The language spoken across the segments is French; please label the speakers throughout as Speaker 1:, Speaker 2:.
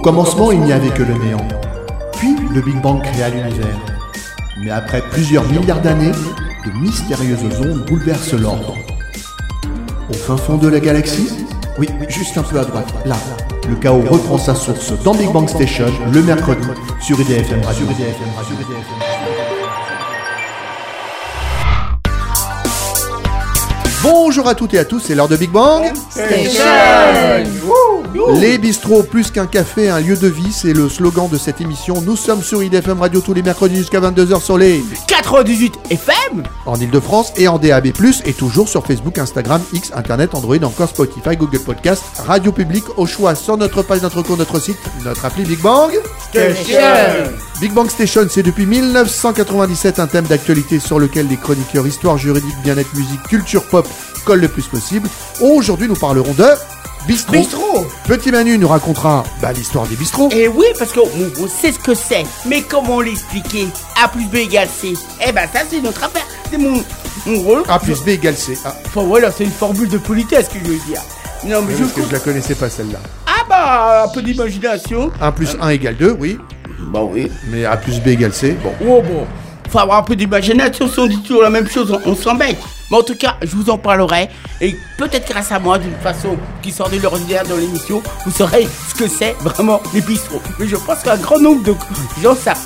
Speaker 1: commencement, il n'y avait que le néant. Puis, le Big Bang créa l'univers. Mais après plusieurs milliards d'années, de mystérieuses ondes bouleversent l'ordre. Au fin fond de la galaxie, oui, juste un peu à droite, là, le chaos reprend sa source dans Big Bang Station, le mercredi, sur IDFM Radio. Bonjour à toutes et à tous, c'est l'heure de Big Bang
Speaker 2: Station.
Speaker 1: Les bistrots, plus qu'un café, un lieu de vie, c'est le slogan de cette émission. Nous sommes sur IDFM Radio tous les mercredis jusqu'à 22h sur les
Speaker 2: 98 FM
Speaker 1: en Ile-de-France et en DAB+, et toujours sur Facebook, Instagram, X, Internet, Android, encore Spotify, Google Podcast, Radio Public, au choix sur notre page, notre compte, notre site, notre appli Big Bang
Speaker 2: Station.
Speaker 1: Big Bang Station, c'est depuis 1997 un thème d'actualité sur lequel les chroniqueurs histoire, juridique, bien-être, musique, culture pop collent le plus possible. Aujourd'hui, nous parlerons de bistrot. Petit Manu nous racontera l'histoire des bistrots.
Speaker 2: Et oui, parce qu'on sait ce que c'est. Mais comment l'expliquer? A plus B égale C. Ça c'est notre affaire. C'est mon rôle.
Speaker 1: A plus B égale C. Ah.
Speaker 2: Enfin voilà, c'est une formule de politesse que je veux dire. Non mais
Speaker 1: Parce que je la connaissais pas celle-là.
Speaker 2: Un peu d'imagination.
Speaker 1: 1 plus 1 égale 2, oui.
Speaker 2: Oui.
Speaker 1: Mais A plus B égale C, bon.
Speaker 2: Faut avoir un peu d'imagination, si on dit toujours la même chose, on s'embête. Mais en tout cas, je vous en parlerai. Et peut-être grâce à moi, d'une façon qui sort de l'ordinaire dans l'émission, vous saurez ce que c'est vraiment les bistrots. Mais je pense qu'un grand nombre de gens savent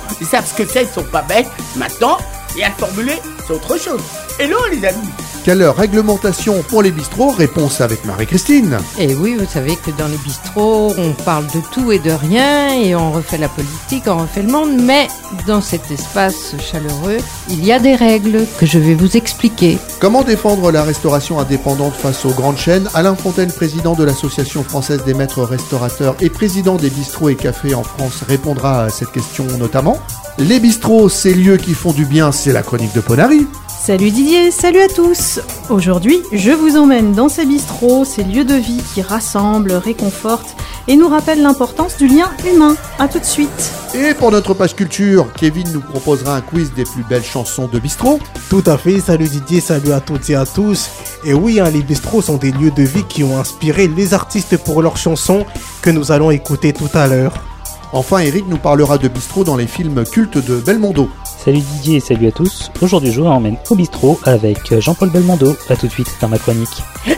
Speaker 2: ce que c'est, ils sont pas bêtes. Maintenant, et à le formuler, c'est autre chose. Hello les amis.
Speaker 1: Quelle réglementation pour les bistrots? Réponse avec Marie-Christine.
Speaker 3: Et oui, vous savez que dans les bistrots, on parle de tout et de rien, et on refait la politique, on refait le monde, mais dans cet espace chaleureux, il y a des règles que je vais vous expliquer.
Speaker 1: Comment défendre la restauration indépendante face aux grandes chaînes? Alain Fontaine, président de l'Association française des maîtres restaurateurs et président des bistrots et cafés en France, répondra à cette question notamment. Les bistrots, ces lieux qui font du bien, c'est la chronique de Ponary.
Speaker 4: Salut Didier, salut à tous. Aujourd'hui, je vous emmène dans ces bistrots, ces lieux de vie qui rassemblent, réconfortent et nous rappellent l'importance du lien humain. A tout de suite.
Speaker 1: Et pour notre page culture, Kevin nous proposera un quiz des plus belles chansons de bistrot.
Speaker 5: Tout à fait, salut Didier, salut à toutes et à tous. Et oui, les bistrots sont des lieux de vie qui ont inspiré les artistes pour leurs chansons que nous allons écouter tout à l'heure.
Speaker 1: Enfin, Eric nous parlera de bistrot dans les films cultes de Belmondo.
Speaker 6: Salut Didier et salut à tous. Aujourd'hui, je vous emmène au bistrot avec Jean-Paul Belmondo. À tout de suite dans ma chronique.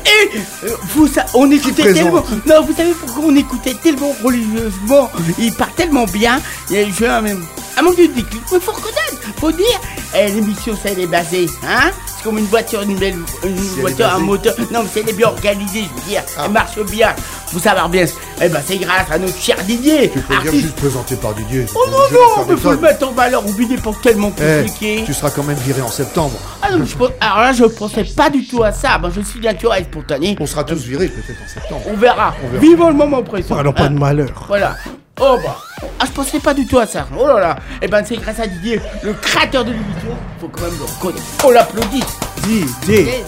Speaker 2: On écoutait tellement... Non, vous savez pourquoi on écoutait tellement religieusement? Il part tellement bien. J'ai un manque de déclic. Mais faut reconnaître, faut dire. L'émission, ça, elle est basée, hein? C'est comme une voiture, une voiture, un moteur. Non, mais c'est bien organisé, je veux dire. Elle marche bien. Faut savoir bien. C'est grâce à notre cher Didier.
Speaker 1: Tu peux dire juste présenté par Didier.
Speaker 2: Oh non, mais faut le mettre en valeur. Oubliez pour tellement compliqué.
Speaker 1: Tu seras quand même viré en septembre.
Speaker 2: Alors là, je pensais pas du tout à ça. Je suis naturel, spontané.
Speaker 1: On sera tous virés peut-être en septembre.
Speaker 2: On verra. Vivons le moment présent.
Speaker 5: Alors pas de malheur.
Speaker 2: Voilà. Je pensais pas du tout à ça. Oh là là. C'est grâce à Didier, le créateur de l'émission. Faut quand même le reconnaître. On l'applaudit.
Speaker 5: Didier.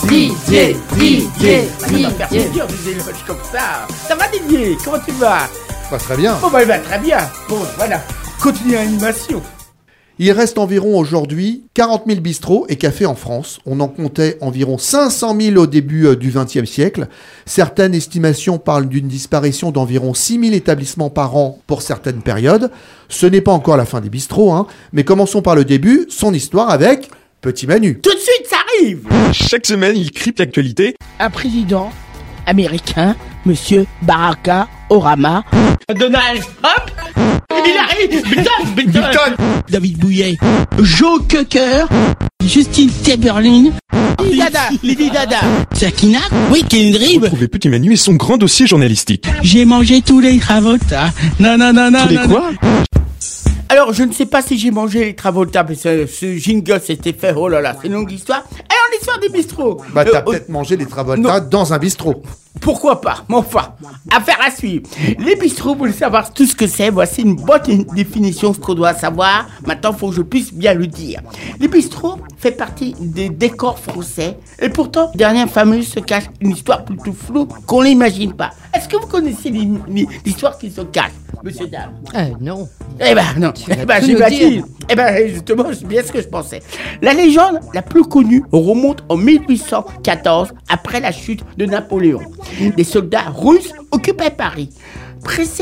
Speaker 2: Il va faire plaisir des éloges comme ça. Ça va Didier? Comment tu vas?
Speaker 1: Pas très bien.
Speaker 2: Il va très bien. Voilà. Continue l'animation.
Speaker 1: Il reste environ aujourd'hui 40 000 bistrots et cafés en France. On en comptait environ 500 000 au début du XXe siècle. Certaines estimations parlent d'une disparition d'environ 6 000 établissements par an pour certaines périodes. Ce n'est pas encore la fin des bistrots, mais commençons par le début, son histoire avec Petit Manu.
Speaker 2: Tout de suite, ça arrive.
Speaker 7: Chaque semaine, il crypte l'actualité.
Speaker 2: Un président américain, Monsieur Barack Obama, Donald Trump, il arrive, Bilton, David Bouillet, Joe Cocker, Justin Timberlake, Lady Dada, Sakina, oui, Kendrick.
Speaker 7: Retrouvez Petit Manu et son grand dossier journalistique.
Speaker 2: J'ai mangé tous les Travolta. Non.
Speaker 7: Tous les quoi?
Speaker 2: Alors, je ne sais pas si j'ai mangé les Travolta, mais ce jingle s'était fait, oh là là, c'est une longue histoire. Alors, l'histoire des bistrots.
Speaker 1: T'as peut-être mangé les Travolta dans un bistrot.
Speaker 2: Pourquoi pas? Mais enfin, affaire à suivre. Les bistrots, vous voulez savoir tout ce que c'est. Voici une bonne définition, ce qu'on doit savoir. Maintenant, il faut que je puisse bien le dire. Les bistrots fait partie des décors français. Et pourtant, derrière fameuse se cache une histoire plutôt floue qu'on n'imagine pas. Est-ce que vous connaissez l'histoire qui se cache, monsieur, dame?
Speaker 3: Non.
Speaker 2: Non. J'imagine. Justement, c'est bien ce que je pensais. La légende la plus connue remonte en 1814, après la chute de Napoléon. Des soldats russes occupaient Paris. Pressés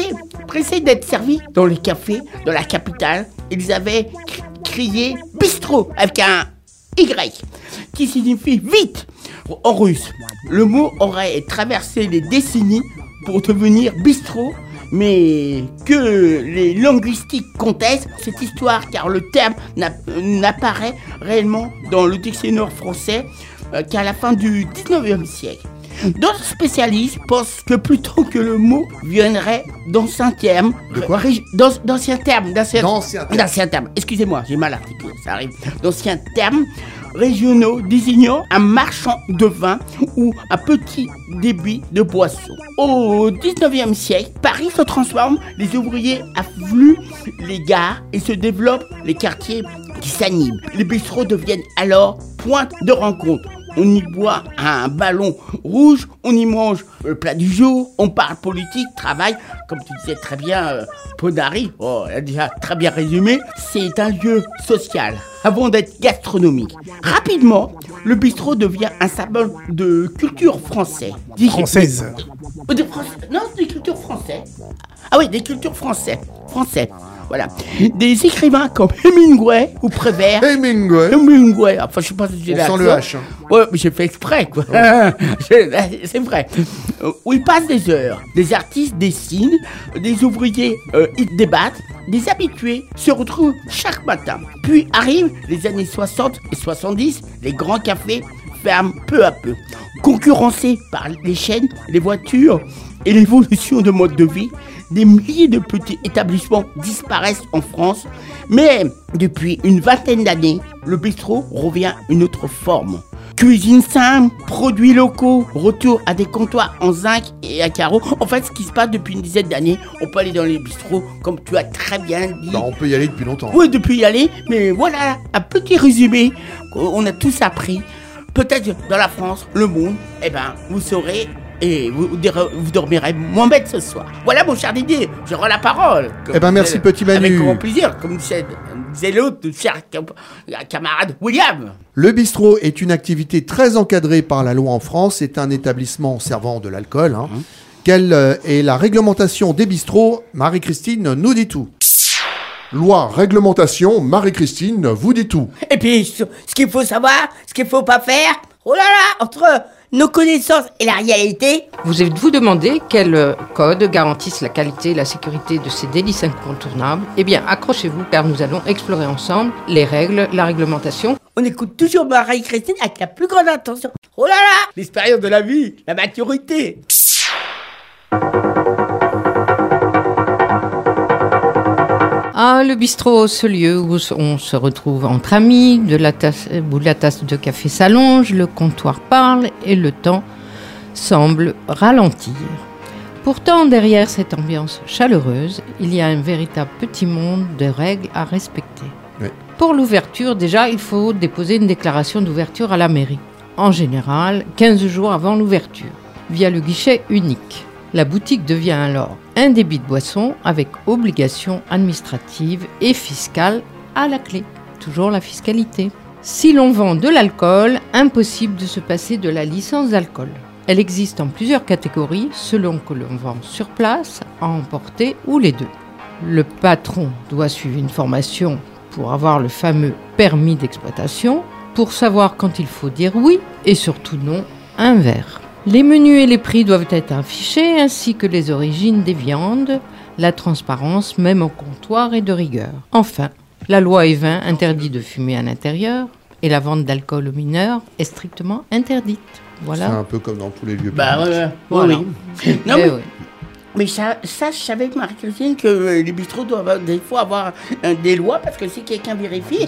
Speaker 2: pressés d'être servis dans les cafés de la capitale, ils avaient crié bistrot avec un Y, qui signifie vite en russe. Le mot aurait traversé les décennies pour devenir bistrot, mais que les linguistiques contestent cette histoire car le terme n'apparaît réellement dans le dictionnaire français qu'à la fin du 19e siècle. D'autres spécialistes pensent que plutôt que le mot viendrait d'anciens termes...
Speaker 1: De quoi ?
Speaker 2: D'anciens termes. Excusez-moi, j'ai mal articulé, ça arrive. D'anciens termes régionaux désignant un marchand de vin ou un petit débit de boisson. Au 19e siècle, Paris se transforme, les ouvriers affluent les gares et se développent les quartiers qui s'animent. Les bistrots deviennent alors point de rencontre. On y boit un ballon rouge, on y mange le plat du jour, on parle politique, travail, comme tu disais très bien, Podari, elle a déjà très bien résumé, c'est un lieu social, avant d'être gastronomique. Rapidement, le bistrot devient un symbole de culture française.
Speaker 5: Française.
Speaker 2: Non, des cultures françaises. Ah oui, des cultures françaises. Voilà. Des écrivains comme Hemingway ou Prévert. Hemingway. Enfin, je sais pas si j'ai l'accent.
Speaker 1: On sent le H.
Speaker 2: Ouais, mais j'ai fait exprès, quoi. C'est vrai. Où ils passent des heures. Des artistes dessinent, des ouvriers ils débattent, des habitués se retrouvent chaque matin. Puis arrivent les années 60 et 70, les grands cafés ferment peu à peu. Concurrencés par les chaînes, les voitures et l'évolution de mode de vie, des milliers de petits établissements disparaissent en France, mais depuis une vingtaine d'années, le bistrot revient une autre forme. Cuisine simple, produits locaux, retour à des comptoirs en zinc et à carreaux. En fait, ce qui se passe depuis une dizaine d'années, on peut aller dans les bistrots, comme tu as très bien dit.
Speaker 1: On peut y aller depuis longtemps.
Speaker 2: Oui, depuis y aller, mais voilà, un petit résumé, on a tous appris. Peut-être dans la France, le monde, vous saurez... Et vous dormirez moins bête ce soir. Voilà mon cher Didier, je rends la parole.
Speaker 1: Merci petit Manu.
Speaker 2: Avec grand plaisir, comme disait l'autre cher camarade William.
Speaker 1: Le bistrot est une activité très encadrée par la loi en France. C'est un établissement servant de l'alcool. Quelle est la réglementation des bistrots ? Marie-Christine nous dit tout.
Speaker 8: Loi, réglementation, Marie-Christine vous dit tout.
Speaker 2: Et puis, ce qu'il faut savoir, ce qu'il faut pas faire, oh là là, entre nos connaissances et la réalité.
Speaker 3: Vous êtes-vous demandé quels codes garantissent la qualité et la sécurité de ces délices incontournables ? Eh bien, accrochez-vous car nous allons explorer ensemble les règles, la réglementation.
Speaker 2: On écoute toujours Marie-Christine avec la plus grande attention. Oh là là, l'expérience de la vie, la maturité.
Speaker 3: Ah, le bistrot, ce lieu où on se retrouve entre amis, où la tasse de café s'allonge, le comptoir parle et le temps semble ralentir. Pourtant, derrière cette ambiance chaleureuse, il y a un véritable petit monde de règles à respecter.
Speaker 1: Oui.
Speaker 3: Pour l'ouverture, déjà, il faut déposer une déclaration d'ouverture à la mairie. En général, 15 jours avant l'ouverture, via le guichet unique. La boutique devient alors un débit de boisson avec obligation administrative et fiscale à la clé. Toujours la fiscalité. Si l'on vend de l'alcool, impossible de se passer de la licence d'alcool. Elle existe en plusieurs catégories selon que l'on vend sur place, à emporter ou les deux. Le patron doit suivre une formation pour avoir le fameux permis d'exploitation, pour savoir quand il faut dire oui et surtout non à un verre. Les menus et les prix doivent être affichés, ainsi que les origines des viandes, la transparence même au comptoir est de rigueur. Enfin, la loi E20 interdit de fumer à l'intérieur et la vente d'alcool aux mineurs est strictement interdite. Voilà.
Speaker 1: C'est un peu comme dans tous les lieux publics.
Speaker 2: Oui. Non,
Speaker 3: Oui.
Speaker 2: Mais ça, je savais, Marie-Christine, que les bistrots doivent des fois avoir des lois, parce que si quelqu'un vérifie,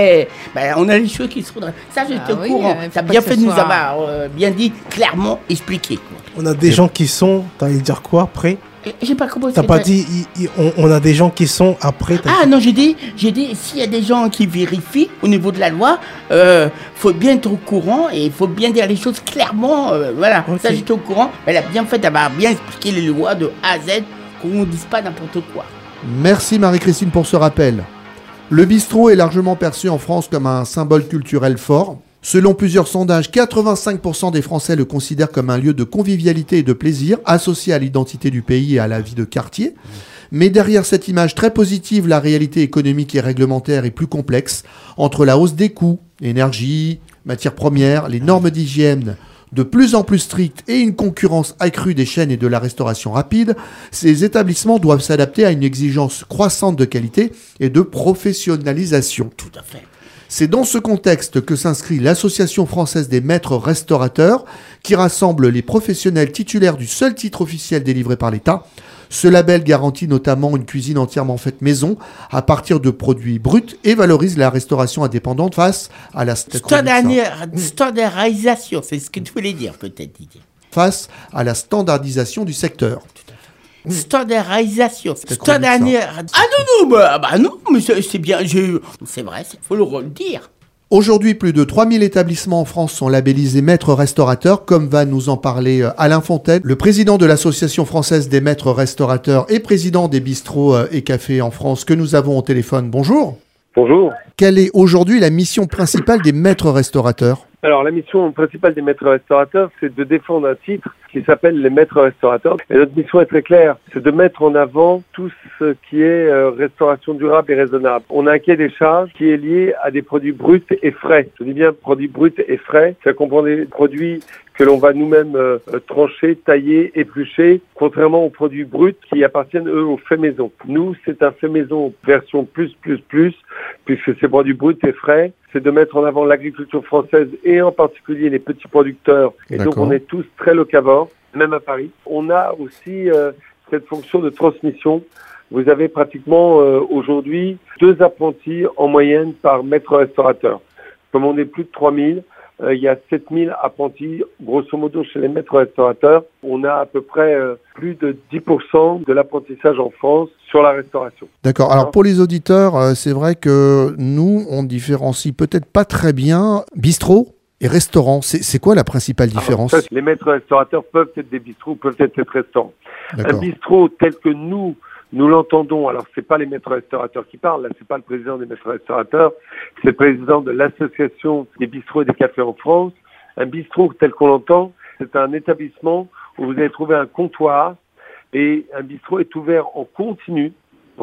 Speaker 2: on a les choses qui se faudrait. Ça, j'étais au courant. T'as bien fait de nous avoir bien dit, clairement expliqué.
Speaker 5: On a des gens qui sont, t'allais dire quoi après ?
Speaker 2: J'ai pas compris.
Speaker 5: T'as pas dit, on a des gens qui sont après.
Speaker 2: Ah non, j'ai dit, s'il y a des gens qui vérifient au niveau de la loi, faut bien être au courant et il faut bien dire les choses clairement. Voilà, okay. Ça j'étais au courant. Elle a bien fait d'avoir bien expliqué les lois de A à Z, qu'on ne dise pas n'importe quoi.
Speaker 1: Merci Marie-Christine pour ce rappel. Le bistrot est largement perçu en France comme un symbole culturel fort. Selon plusieurs sondages, 85% des Français le considèrent comme un lieu de convivialité et de plaisir associé à l'identité du pays et à la vie de quartier. Mais derrière cette image très positive, la réalité économique et réglementaire est plus complexe. Entre la hausse des coûts, énergie, matières premières, les normes d'hygiène de plus en plus strictes et une concurrence accrue des chaînes et de la restauration rapide, ces établissements doivent s'adapter à une exigence croissante de qualité et de professionnalisation.
Speaker 2: Tout à fait.
Speaker 1: C'est dans ce contexte que s'inscrit l'Association française des maîtres restaurateurs, qui rassemble les professionnels titulaires du seul titre officiel délivré par l'État. Ce label garantit notamment une cuisine entièrement faite maison à partir de produits bruts et valorise la restauration indépendante face à la
Speaker 2: standardisation, c'est ce que tu voulais dire peut-être, Didier.
Speaker 1: Face à la standardisation du secteur.
Speaker 2: Standardisation.
Speaker 1: Ah
Speaker 2: non, mais c'est bien, c'est vrai, il faut le dire.
Speaker 1: Aujourd'hui, plus de 3000 établissements en France sont labellisés maîtres restaurateurs, comme va nous en parler Alain Fontaine, le président de l'Association française des maîtres restaurateurs et président des bistrots et cafés en France, que nous avons au téléphone. Bonjour.
Speaker 9: Bonjour.
Speaker 1: Quelle est aujourd'hui la mission principale des maîtres restaurateurs ?
Speaker 9: Alors, la mission principale des maîtres restaurateurs, c'est de défendre un titre qui s'appelle les maîtres restaurateurs. Et notre mission est très claire, c'est de mettre en avant tout ce qui est restauration durable et raisonnable. On a un cahier des charges qui est lié à des produits bruts et frais. Je dis bien produits bruts et frais. Ça comprend des produits que l'on va nous-mêmes trancher, tailler, éplucher, contrairement aux produits bruts qui appartiennent, eux, au fait maison. Nous, c'est un fait maison version plus, puisque c'est produits bruts et frais. C'est de mettre en avant l'agriculture française et en particulier les petits producteurs. Et donc, on est tous très locavores, même à Paris. On a aussi cette fonction de transmission. Vous avez pratiquement aujourd'hui 2 apprentis en moyenne par maître restaurateur. Comme on est plus de 3000, il y a 7000 apprentis, grosso modo, chez les maîtres restaurateurs. On a à peu près plus de 10% de l'apprentissage en France sur la restauration.
Speaker 1: D'accord. Alors, pour les auditeurs, c'est vrai que nous, on différencie peut-être pas très bien bistrot et restaurant. C'est quoi la principale différence ?
Speaker 9: Alors, les maîtres restaurateurs peuvent être des bistrots, peuvent être des restaurants. Un bistrot tel que nous l'entendons, alors c'est pas les maîtres restaurateurs qui parlent, là c'est pas le président des maîtres restaurateurs, c'est le président de l'association des bistrots et des cafés en France. Un bistrot tel qu'on l'entend, c'est un établissement où vous allez trouver un comptoir et un bistrot est ouvert en continu,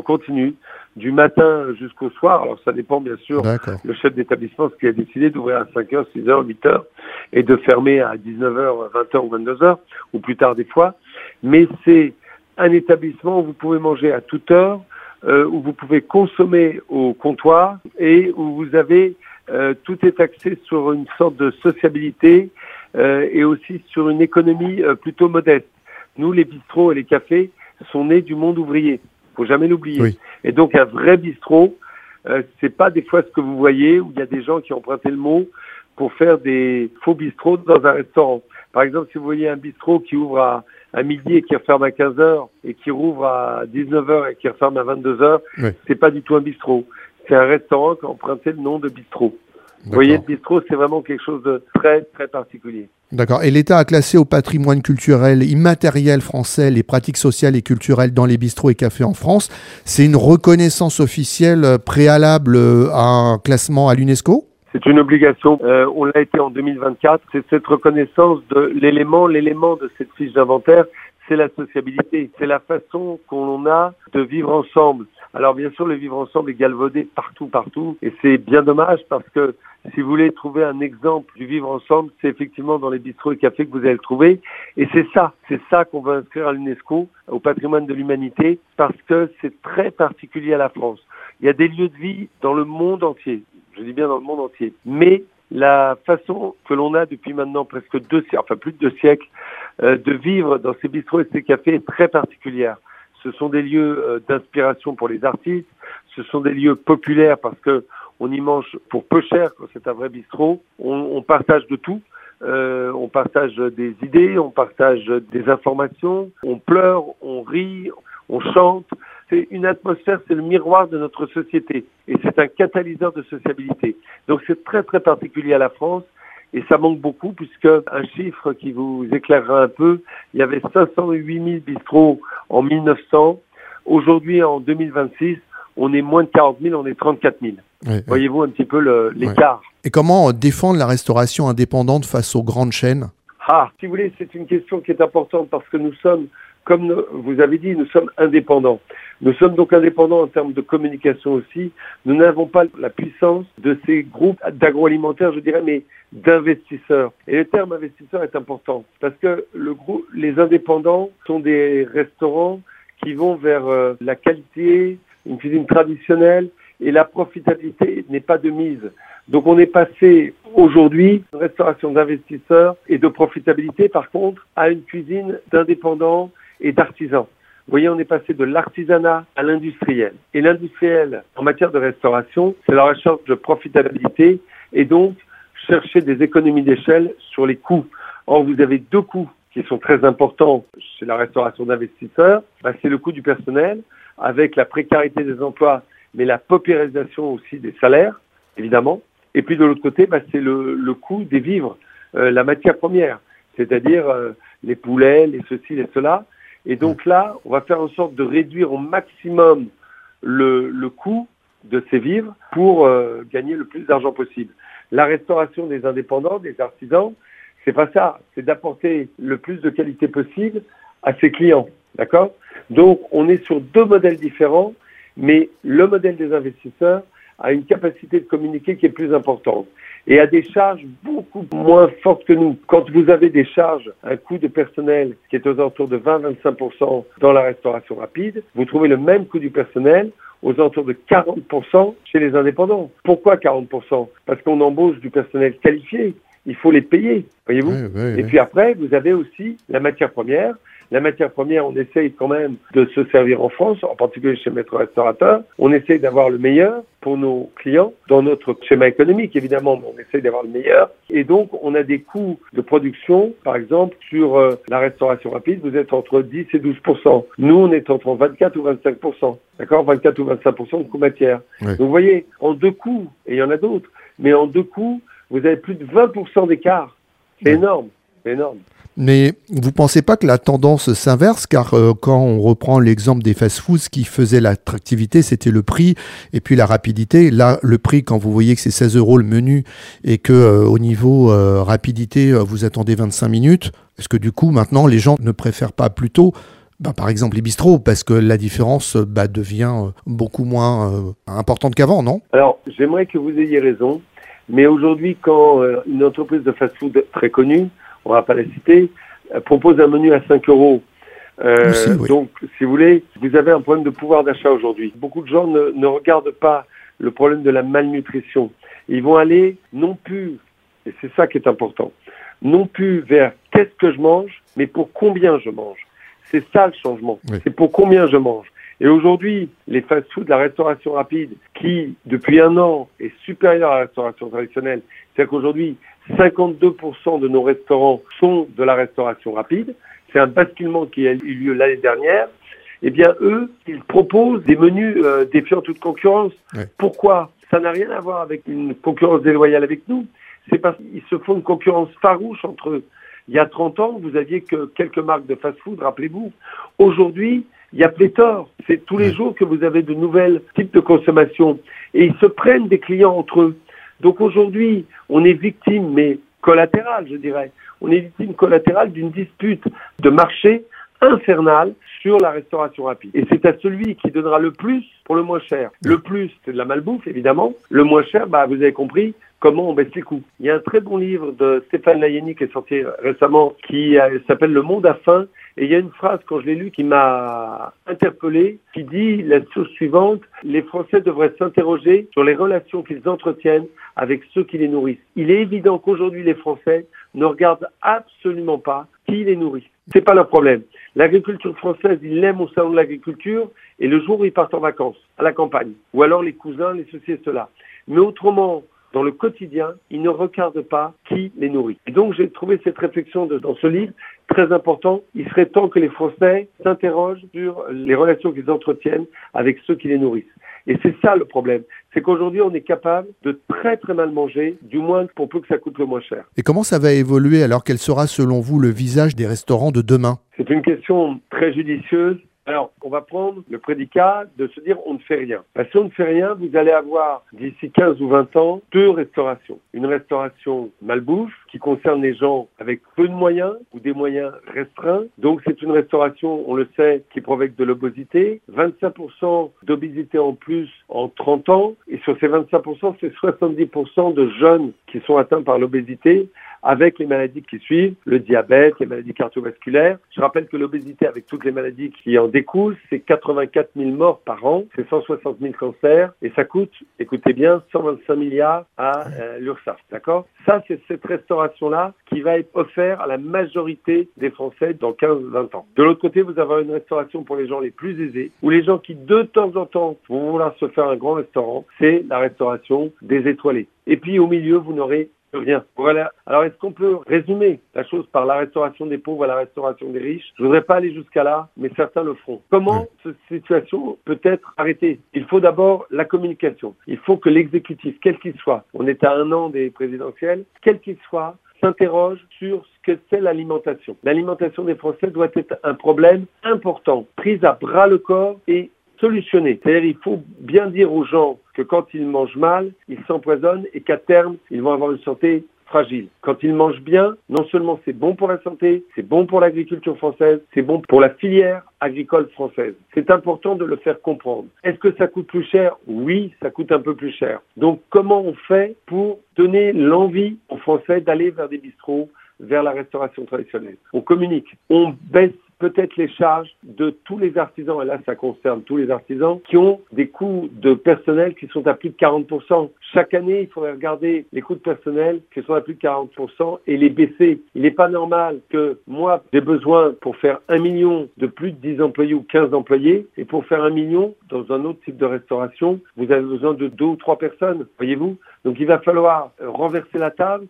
Speaker 9: du matin jusqu'au soir. Alors ça dépend bien sûr, le chef d'établissement, ce qui a décidé d'ouvrir à 5h, 6h, 8h et de fermer à 19h, 20h ou 22h, ou plus tard des fois. Mais c'est un établissement où vous pouvez manger à toute heure, où vous pouvez consommer au comptoir et où vous avez tout est axé sur une sorte de sociabilité et aussi sur une économie plutôt modeste. Nous, les bistrots et les cafés sont nés du monde ouvrier. Faut jamais l'oublier. Oui. Et donc un vrai bistrot, c'est pas des fois ce que vous voyez où il y a des gens qui ont emprunté le mot pour faire des faux bistrots dans un restaurant. Par exemple, si vous voyez un bistrot qui ouvre à midi et qui referme à 15h et qui rouvre à 19h et qui referme à 22h, c'est pas du tout un bistrot. C'est un restaurant qui a emprunté le nom de bistrot. Vous voyez, le bistrot, c'est vraiment quelque chose de très, très particulier.
Speaker 1: D'accord. Et l'État a classé au patrimoine culturel immatériel français les pratiques sociales et culturelles dans les bistrots et cafés en France. C'est une reconnaissance officielle préalable à un classement à l'UNESCO ?
Speaker 9: C'est une obligation. On l'a été en 2024. C'est cette reconnaissance de l'élément de cette fiche d'inventaire, c'est la sociabilité. C'est la façon qu'on a de vivre ensemble. Alors bien sûr, le vivre ensemble est galvaudé partout. Et c'est bien dommage parce que si vous voulez trouver un exemple du vivre ensemble, c'est effectivement dans les bistrots et cafés que vous allez le trouver. Et c'est ça qu'on veut inscrire à l'UNESCO, au patrimoine de l'humanité, parce que c'est très particulier à la France. Il y a des lieux de vie dans le monde entier. Je dis bien dans le monde entier. Mais la façon que l'on a depuis maintenant presque plus de 2 siècles, de vivre dans ces bistrots et ces cafés est très particulière. Ce sont des lieux d'inspiration pour les artistes. Ce sont des lieux populaires parce que on y mange pour peu cher quand c'est un vrai bistrot. On partage de tout. On partage des idées, on partage des informations. On pleure, on rit, on chante. C'est une atmosphère, c'est le miroir de notre société. Et c'est un catalyseur de sociabilité. Donc c'est très très particulier à la France. Et ça manque beaucoup puisque un chiffre qui vous éclairera un peu, il y avait 508 000 bistrots en 1900. Aujourd'hui, en 2026, on est moins de 40 000, on est 34 000. Voyez-vous un petit peu l'écart.
Speaker 1: Et comment défendre la restauration indépendante face aux grandes chaînes ?
Speaker 9: Si vous voulez, c'est une question qui est importante parce que nous sommes comme vous avez dit, nous sommes indépendants. Nous sommes donc indépendants en termes de communication aussi. Nous n'avons pas la puissance de ces groupes d'agroalimentaires, je dirais, mais d'investisseurs. Et le terme investisseur est important parce que les indépendants sont des restaurants qui vont vers la qualité, une cuisine traditionnelle, et la profitabilité n'est pas de mise. Donc on est passé aujourd'hui d'une restauration d'investisseurs et de profitabilité, par contre, à une cuisine d'indépendants et d'artisans. Vous voyez, on est passé de l'artisanat à l'industriel. Et l'industriel, en matière de restauration, c'est la recherche de profitabilité et donc chercher des économies d'échelle sur les coûts. Or, vous avez deux coûts qui sont très importants chez la restauration d'investisseurs. C'est le coût du personnel, avec la précarité des emplois, mais la paupérisation aussi des salaires, évidemment. Et puis de l'autre côté, c'est le coût des vivres, la matière première, c'est-à-dire les poulets, les ceci, les cela. Et donc là, on va faire en sorte de réduire au maximum le coût de ces vivres pour gagner le plus d'argent possible. La restauration des indépendants, des artisans, c'est pas ça, c'est d'apporter le plus de qualité possible à ses clients, d'accord ? Donc on est sur deux modèles différents, mais le modèle des investisseurs a une capacité de communiquer qui est plus importante et a des charges beaucoup moins fortes que nous. Quand vous avez des charges, un coût de personnel qui est aux alentours de 20-25% dans la restauration rapide, vous trouvez le même coût du personnel aux alentours de 40% chez les indépendants. Pourquoi 40% ? Parce qu'on embauche du personnel qualifié. Il faut les payer, voyez-vous. Et puis après, vous avez aussi la matière première. La matière première, on essaye quand même de se servir en France, en particulier chez Maître Restaurateur. On essaye d'avoir le meilleur pour nos clients dans notre schéma économique, évidemment, mais on essaye d'avoir le meilleur. Et donc, on a des coûts de production, par exemple, sur la restauration rapide, vous êtes entre 10 et 12%. Nous, on est entre 24 ou 25%. D'accord ? 24 ou 25% de coûts matière. Donc, vous voyez, en deux coups, et il y en a d'autres, mais en deux coups, vous avez plus de 20% d'écart. C'est énorme. C'est énorme.
Speaker 1: Mais vous ne pensez pas que la tendance s'inverse, car quand on reprend l'exemple des fast-foods, ce qui faisait l'attractivité, c'était le prix et puis la rapidité. Là, le prix, quand vous voyez que c'est 16 € le menu et que au niveau rapidité, vous attendez 25 minutes, est-ce que du coup, maintenant, les gens ne préfèrent pas plutôt par exemple les bistrots, parce que la différence devient beaucoup moins importante qu'avant, non ?
Speaker 9: Alors, j'aimerais que vous ayez raison, mais aujourd'hui, quand une entreprise de fast-food très connue, on ne va pas la citer, propose un menu à 5 €. Donc, si vous voulez, vous avez un problème de pouvoir d'achat aujourd'hui. Beaucoup de gens ne regardent pas le problème de la malnutrition. Ils vont aller non plus, et c'est ça qui est important, non plus vers qu'est-ce que je mange, mais pour combien je mange. C'est ça le changement. C'est pour combien je mange. Et aujourd'hui, les fast-foods, la restauration rapide, qui, depuis un an, est supérieure à la restauration traditionnelle, c'est-à-dire qu'aujourd'hui, 52% de nos restaurants sont de la restauration rapide. C'est un basculement qui a eu lieu l'année dernière. Eh bien, eux, ils proposent des menus défiant toute concurrence. Pourquoi ? Ça n'a rien à voir avec une concurrence déloyale avec nous. C'est parce qu'ils se font une concurrence farouche entre eux. Il y a 30 ans, vous aviez que quelques marques de fast-food, rappelez-vous. Aujourd'hui, il y a pléthore. C'est tous les jours que vous avez de nouvelles types de consommation. Et ils se prennent des clients entre eux. Donc aujourd'hui, on est victime, mais collatérale, je dirais. On est victime collatérale d'une dispute de marché infernale sur la restauration rapide. Et c'est à celui qui donnera le plus pour le moins cher. Le plus, c'est de la malbouffe, évidemment. Le moins cher, vous avez compris, comment on baisse les coûts. Il y a un très bon livre de Stéphane Layani qui est sorti récemment, qui s'appelle Le Monde à faim. Et il y a une phrase, quand je l'ai lue, qui m'a interpellé, qui dit la chose suivante: les Français devraient s'interroger sur les relations qu'ils entretiennent avec ceux qui les nourrissent. Il est évident qu'aujourd'hui, les Français ne regardent absolument pas qui les nourrit. C'est pas leur problème. L'agriculture française, ils l'aiment au salon de l'agriculture, et le jour où ils partent en vacances, à la campagne, ou alors les cousins, les ceci et cela. Mais autrement, dans le quotidien, ils ne regardent pas qui les nourrit. Et donc, j'ai trouvé cette réflexion dans ce livre très important. Il serait temps que les Français s'interrogent sur les relations qu'ils entretiennent avec ceux qui les nourrissent. Et c'est ça le problème. C'est qu'aujourd'hui, on est capable de très très mal manger, du moins pour peu que ça coûte le moins cher.
Speaker 1: Et comment ça va évoluer alors? Quel sera selon vous le visage des restaurants de demain?
Speaker 9: C'est une question très judicieuse. Alors, on va prendre le prédicat de se dire on ne fait rien. Si on ne fait rien, vous allez avoir d'ici 15 ou 20 ans 2 restaurations. Une restauration malbouffe qui concerne les gens avec peu de moyens ou des moyens restreints. Donc c'est une restauration, on le sait, qui provoque de l'obésité. 25% d'obésité en plus en 30 ans. Et sur ces 25%, c'est 70% de jeunes qui sont atteints par l'obésité, avec les maladies qui suivent, le diabète, les maladies cardiovasculaires. Je rappelle que l'obésité, avec toutes les maladies qui en découlent, c'est 84 000 morts par an, c'est 160 000 cancers, et ça coûte, écoutez bien, 125 milliards à l'URSSAF, d'accord? Ça, c'est cette restauration-là qui va être offerte à la majorité des Français dans 15-20 ans. De l'autre côté, vous avez une restauration pour les gens les plus aisés, ou les gens qui, de temps en temps, vont vouloir se faire un grand restaurant, c'est la restauration des étoilés. Et puis, au milieu, vous n'aurez rien. Voilà. Alors, est-ce qu'on peut résumer la chose par la restauration des pauvres à la restauration des riches? Je voudrais pas aller jusqu'à là, mais certains le feront. Comment cette situation peut être arrêtée? Il faut d'abord la communication. Il faut que l'exécutif, quel qu'il soit, on est à 1 an des présidentielles, quel qu'il soit, s'interroge sur ce que c'est l'alimentation. L'alimentation des Français doit être un problème important, pris à bras le corps et solutionner. C'est-à-dire, il faut bien dire aux gens que quand ils mangent mal, ils s'empoisonnent et qu'à terme, ils vont avoir une santé fragile. Quand ils mangent bien, non seulement c'est bon pour la santé, c'est bon pour l'agriculture française, c'est bon pour la filière agricole française. C'est important de le faire comprendre. Est-ce que ça coûte plus cher? Oui, ça coûte un peu plus cher. Donc, comment on fait pour donner l'envie aux Français d'aller vers des bistrots, vers la restauration traditionnelle? On communique, on baisse peut-être les charges de tous les artisans, et là ça concerne tous les artisans, qui ont des coûts de personnel qui sont à plus de 40%. Chaque année, il faudrait regarder les coûts de personnel qui sont à plus de 40% et les baisser. Il n'est pas normal que moi, j'ai besoin pour faire 1 million de plus de 10 employés ou 15 employés, et pour faire 1 million dans un autre type de restauration, vous avez besoin de 2 ou 3 personnes, voyez-vous? Donc il va falloir renverser la table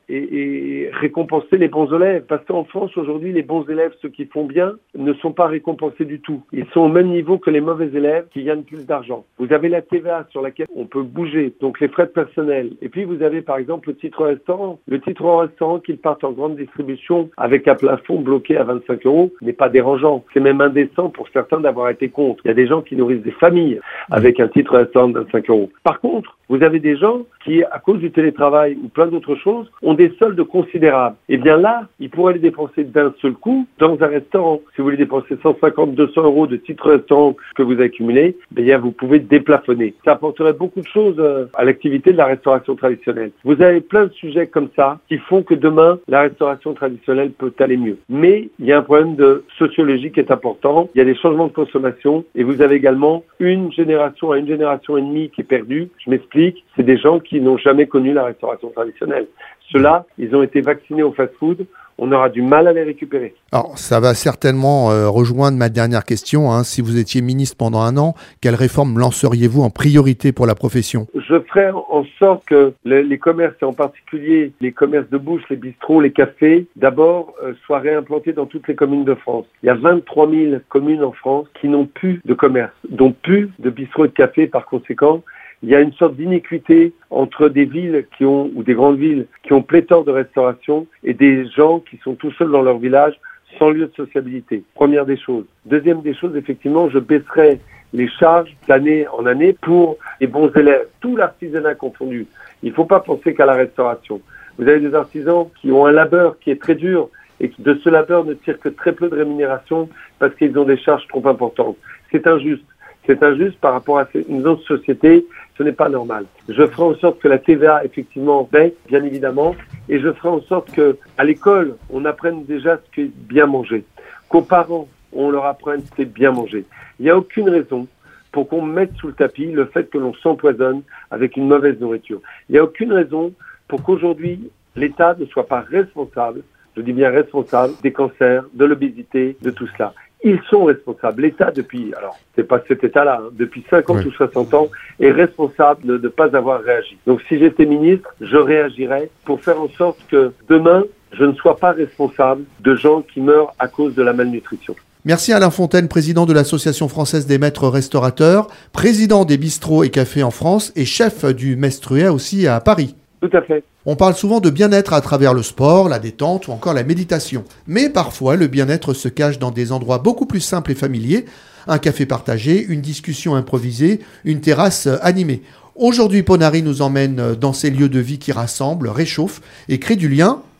Speaker 9: et récompenser les bons élèves. Parce qu'en France, aujourd'hui, les bons élèves, ceux qui font bien, ne sont pas récompensés du tout. Ils sont au même niveau que les mauvais élèves qui gagnent plus d'argent. Vous avez la TVA sur laquelle on peut bouger, donc les frais de personnel. Et puis vous avez par exemple le titre restaurant. Le titre restaurant qu'il parte en grande distribution avec un plafond bloqué à 25 € n'est pas dérangeant. C'est même indécent pour certains d'avoir été contre. Il y a des gens qui nourrissent des familles avec un titre restaurant de 25 €. Par contre, vous avez des gens qui, à cause du télétravail ou plein d'autres choses, ont des soldes considérables. Et bien là, ils pourraient les dépenser d'un seul coup dans un restaurant. Si vous voulez dépenser 150, 200 € de titre restaurant que vous accumulez, bien vous pouvez déplafonner. Ça apporterait beaucoup de choses à l'activité de la restauration traditionnelle. Vous avez plein de sujets comme ça qui font que demain, la restauration traditionnelle peut aller mieux. Mais il y a un problème de sociologie qui est important. Il y a des changements de consommation et vous avez également une génération à 1,5 génération qui est perdue. Je m'explique, c'est des gens qui n'ont jamais connu la restauration traditionnelle. Ceux-là, ils ont été vaccinés au fast-food. On aura du mal à les récupérer.
Speaker 1: Alors, ça va certainement rejoindre ma dernière question. Si vous étiez ministre pendant 1 an, quelle réforme lanceriez-vous en priorité pour la profession?
Speaker 9: Je ferai en sorte que les commerces, et en particulier les commerces de bouche, les bistrots, les cafés, d'abord, soient réimplantés dans toutes les communes de France. Il y a 23 000 communes en France qui n'ont plus de commerce, dont plus de bistrots et de cafés par conséquent. Il y a une sorte d'inéquité entre des villes ou des grandes villes qui ont pléthore de restauration et des gens qui sont tout seuls dans leur village sans lieu de sociabilité. Première des choses. Deuxième des choses, effectivement, je baisserai les charges d'année en année pour les bons élèves, tout l'artisanat confondu. Il ne faut pas penser qu'à la restauration. Vous avez des artisans qui ont un labeur qui est très dur et qui de ce labeur ne tirent que très peu de rémunération parce qu'ils ont des charges trop importantes. C'est injuste. C'est injuste par rapport à une autre société, ce n'est pas normal. Je ferai en sorte que la TVA, effectivement, baisse, bien évidemment, et je ferai en sorte que à l'école, on apprenne déjà ce qu'est bien manger, qu'aux parents, on leur apprenne ce qu'est bien manger. Il n'y a aucune raison pour qu'on mette sous le tapis le fait que l'on s'empoisonne avec une mauvaise nourriture. Il n'y a aucune raison pour qu'aujourd'hui, l'État ne soit pas responsable, je dis bien responsable, des cancers, de l'obésité, de tout cela. Ils sont responsables. L'État, c'est pas cet État-là, depuis 50 ou 60 ans, est responsable de ne pas avoir réagi. Donc si j'étais ministre, je réagirais pour faire en sorte que demain, je ne sois pas responsable de gens qui meurent à cause de la malnutrition.
Speaker 1: Merci Alain Fontaine, président de l'Association française des maîtres restaurateurs, président des bistrots et cafés en France et chef du Mestruet aussi à Paris.
Speaker 9: Tout à fait.
Speaker 1: On parle souvent de bien-être à travers le sport, la détente ou encore la méditation. Mais parfois, le bien-être se cache dans des endroits beaucoup plus simples et familiers. Un café partagé, une discussion improvisée, une terrasse animée. Aujourd'hui, Ponari nous emmène dans ces lieux de vie qui rassemblent, réchauffent et créent du lien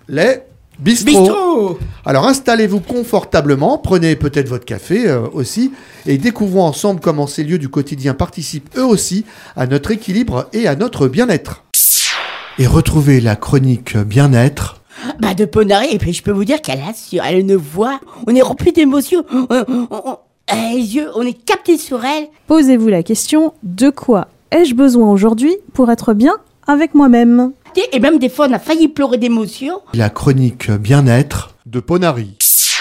Speaker 1: les bistrots. Alors installez-vous confortablement, prenez peut-être votre café aussi, et découvrons ensemble comment ces lieux du quotidien participent eux aussi à notre équilibre et à notre bien-être. Et retrouvez la chronique bien-être
Speaker 2: de Ponary, et puis je peux vous dire qu'elle assure, elle a une voix, on est rempli d'émotions, les yeux, on est capté sur elle.
Speaker 4: Posez-vous la question, de quoi ai-je besoin aujourd'hui pour être bien avec moi-même ?
Speaker 2: Et même des fois, on a failli pleurer d'émotion.
Speaker 1: La chronique bien-être de Ponary.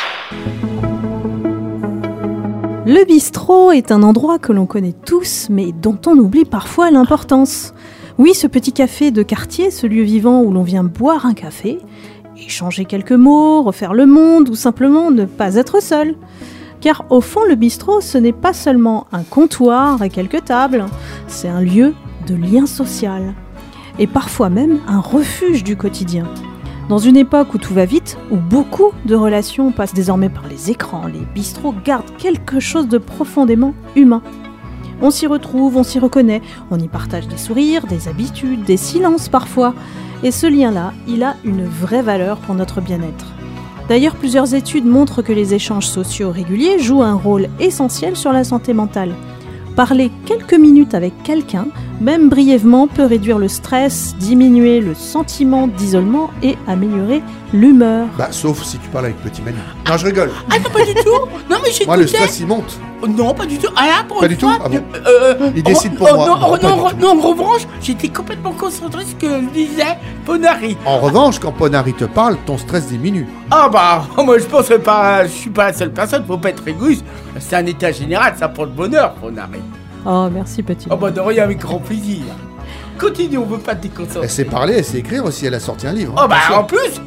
Speaker 4: Le bistrot est un endroit que l'on connaît tous, mais dont on oublie parfois l'importance. Oui, ce petit café de quartier, ce lieu vivant où l'on vient boire un café, échanger quelques mots, refaire le monde ou simplement ne pas être seul. Car au fond, le bistrot, ce n'est pas seulement un comptoir et quelques tables, c'est un lieu de lien social. Et parfois même un refuge du quotidien. Dans une époque où tout va vite, où beaucoup de relations passent désormais par les écrans, les bistrots gardent quelque chose de profondément humain. On s'y retrouve, on s'y reconnaît, on y partage des sourires, des habitudes, des silences parfois. Et ce lien-là, il a une vraie valeur pour notre bien-être. D'ailleurs, plusieurs études montrent que les échanges sociaux réguliers jouent un rôle essentiel sur la santé mentale. Parler quelques minutes avec quelqu'un, même brièvement, peut réduire le stress, diminuer le sentiment d'isolement et améliorer l'humeur.
Speaker 1: Sauf si tu parles avec Petit Manu. Non, je rigole.
Speaker 2: Ah non, pas du tout. Non, mais j'écoutais.
Speaker 1: Moi, le stress, il monte.
Speaker 2: Non, pas du tout. Ah là, pour
Speaker 1: pas
Speaker 2: une
Speaker 1: du
Speaker 2: fois,
Speaker 1: tout. Il décide pour moi.
Speaker 2: Non, en revanche, j'étais complètement concentré sur ce que disait Ponary.
Speaker 1: En revanche, quand Ponary te parle, ton stress diminue.
Speaker 2: Moi je pense pas, je suis pas la seule personne, faut pas être égoïste. C'est un état général, ça porte bonheur, Ponary.
Speaker 4: Oh, merci Petit.
Speaker 2: De rien, avec grand plaisir. Continue, on veut pas te déconcentrer.
Speaker 1: Elle sait parler, elle sait écrire aussi, elle a sorti un livre.
Speaker 2: En plus.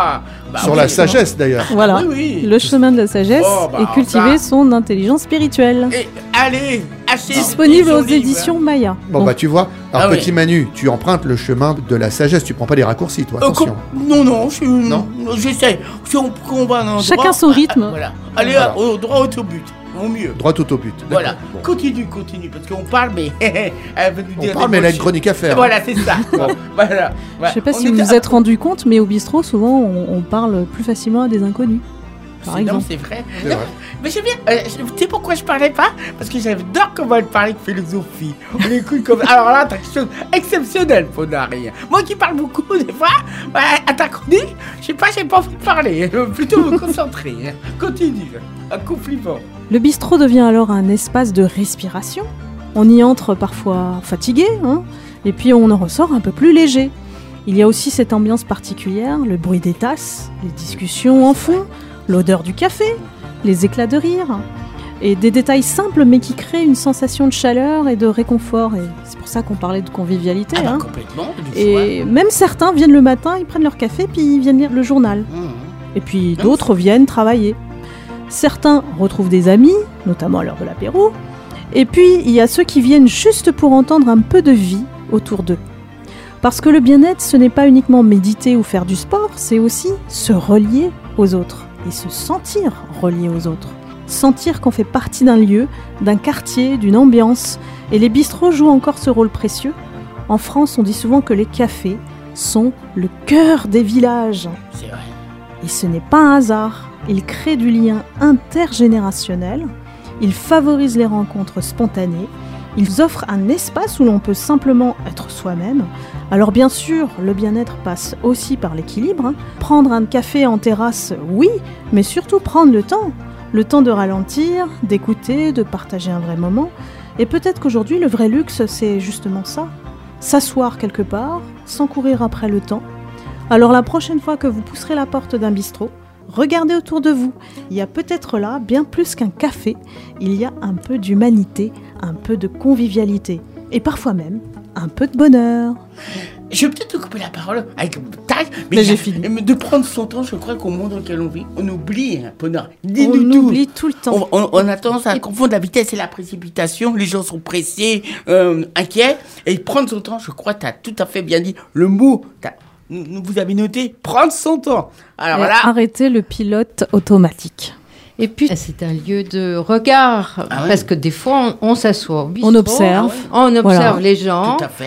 Speaker 1: Sur la sagesse d'ailleurs.
Speaker 4: Voilà, le chemin de la sagesse et cultiver son intelligence spirituelle.
Speaker 2: Et allez, achetez
Speaker 4: disponible aux éditions Maya.
Speaker 1: Tu vois. Alors Petit Manu, tu empruntes le chemin de la sagesse, tu prends pas des raccourcis, toi, attention.
Speaker 2: Non, j'essaie. Si on va dans
Speaker 4: chacun son rythme.
Speaker 2: Voilà. Allez, droit au but. Au mieux.
Speaker 1: Droit au but.
Speaker 2: Voilà. Continue, parce qu'on parle, mais elle veut nous dire.
Speaker 1: On parle, mais elle a une chronique à faire.
Speaker 2: Voilà, c'est ça. Voilà.
Speaker 4: Je sais pas si vous vous êtes rendu compte, mais au bistrot, souvent, on parle plus facilement à des inconnus. Par exemple.
Speaker 2: Non, c'est vrai. Mais je viens. Tu sais pourquoi je parlais pas ? Parce que j'adore comment elle parlait de philosophie. On écoute comme. Alors là, t'as quelque chose d'exceptionnel, Ponary. Moi qui parle beaucoup, des fois, à ta chronique, j'ai pas envie de parler. Plutôt me concentrer. Continue. Un compliment.
Speaker 4: Le bistrot devient alors un espace de respiration. On y entre parfois fatigué, et puis on en ressort un peu plus léger. Il y a aussi cette ambiance particulière, le bruit des tasses, les discussions en fond, l'odeur du café, les éclats de rire, et des détails simples mais qui créent une sensation de chaleur et de réconfort. Et c'est pour ça qu'on parlait de convivialité.
Speaker 2: Complètement.
Speaker 4: Et même certains viennent le matin, ils prennent leur café, puis ils viennent lire le journal. Et puis d'autres viennent travailler. Certains retrouvent des amis, notamment à l'heure de l'apéro. Et puis, il y a ceux qui viennent juste pour entendre un peu de vie autour d'eux. Parce que le bien-être, ce n'est pas uniquement méditer ou faire du sport, c'est aussi se relier aux autres et se sentir relié aux autres. Sentir qu'on fait partie d'un lieu, d'un quartier, d'une ambiance. Et les bistrots jouent encore ce rôle précieux. En France, on dit souvent que les cafés sont le cœur des villages.
Speaker 2: C'est vrai.
Speaker 4: Et ce n'est pas un hasard. Ils créent du lien intergénérationnel. Ils favorisent les rencontres spontanées. Ils offrent un espace où l'on peut simplement être soi-même. Alors bien sûr, le bien-être passe aussi par l'équilibre. Prendre un café en terrasse, oui, mais surtout prendre le temps. Le temps de ralentir, d'écouter, de partager un vrai moment. Et peut-être qu'aujourd'hui, le vrai luxe, c'est justement ça. S'asseoir quelque part, sans courir après le temps. Alors la prochaine fois que vous pousserez la porte d'un bistrot, regardez autour de vous. Il y a peut-être là, bien plus qu'un café, il y a un peu d'humanité, un peu de convivialité. Et parfois même, un peu de bonheur.
Speaker 2: Je vais peut-être te couper la parole avec tac,
Speaker 4: mais j'ai fini.
Speaker 2: De prendre son temps, je crois qu'au monde dans lequel on vit, on oublie, Ponary.
Speaker 4: On oublie tout le temps.
Speaker 2: On a tendance à confondre la vitesse et la précipitation. Les gens sont pressés, inquiets. Et prendre son temps, je crois que tu as tout à fait bien dit le mot. Vous avez noté, prendre son temps. Alors voilà.
Speaker 4: Arrêter le pilote automatique.
Speaker 3: Et puis, c'est un lieu de regard, parce que des fois, on s'assoit au bistrot,
Speaker 4: on observe,
Speaker 3: les gens.
Speaker 2: Tout à fait.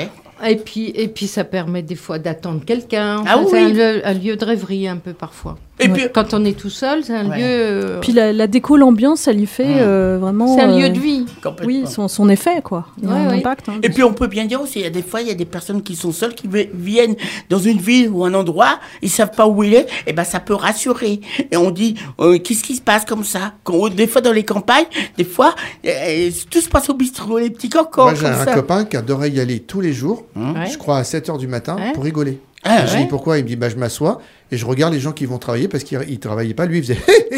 Speaker 3: Et puis ça permet des fois d'attendre quelqu'un. Enfin,
Speaker 2: Ah oui.
Speaker 3: C'est un lieu de rêverie un peu parfois.
Speaker 2: Et puis,
Speaker 3: Quand on est tout seul, c'est un
Speaker 2: Ouais.
Speaker 3: lieu...
Speaker 4: Puis la déco, l'ambiance, ça lui fait vraiment...
Speaker 3: c'est un lieu de vie.
Speaker 2: complètement.
Speaker 4: Oui, son effet, quoi. Il y a
Speaker 3: Ouais,
Speaker 4: un
Speaker 3: ouais.
Speaker 4: impact. Hein,
Speaker 2: Et puis on peut bien dire aussi, il y a des personnes qui sont seules, qui viennent dans une ville ou un endroit, ils savent pas où il est, et ben ça peut rassurer. Et on dit, qu'est-ce qui se passe comme ça? Des fois dans les campagnes, des fois, tout se passe au bistrot, les petits cocons.
Speaker 1: Moi, j'ai
Speaker 2: comme
Speaker 1: un
Speaker 2: ça.
Speaker 1: copain qui adorait y aller tous les jours,
Speaker 3: Ouais.
Speaker 1: je crois à 7h du matin,
Speaker 3: Ouais.
Speaker 1: pour rigoler.
Speaker 2: Ah,
Speaker 1: Et je
Speaker 2: ouais.
Speaker 1: dis pourquoi? Il me dit je m'assois et je regarde les gens qui vont travailler parce qu'il ne travaillait pas. Lui, il faisait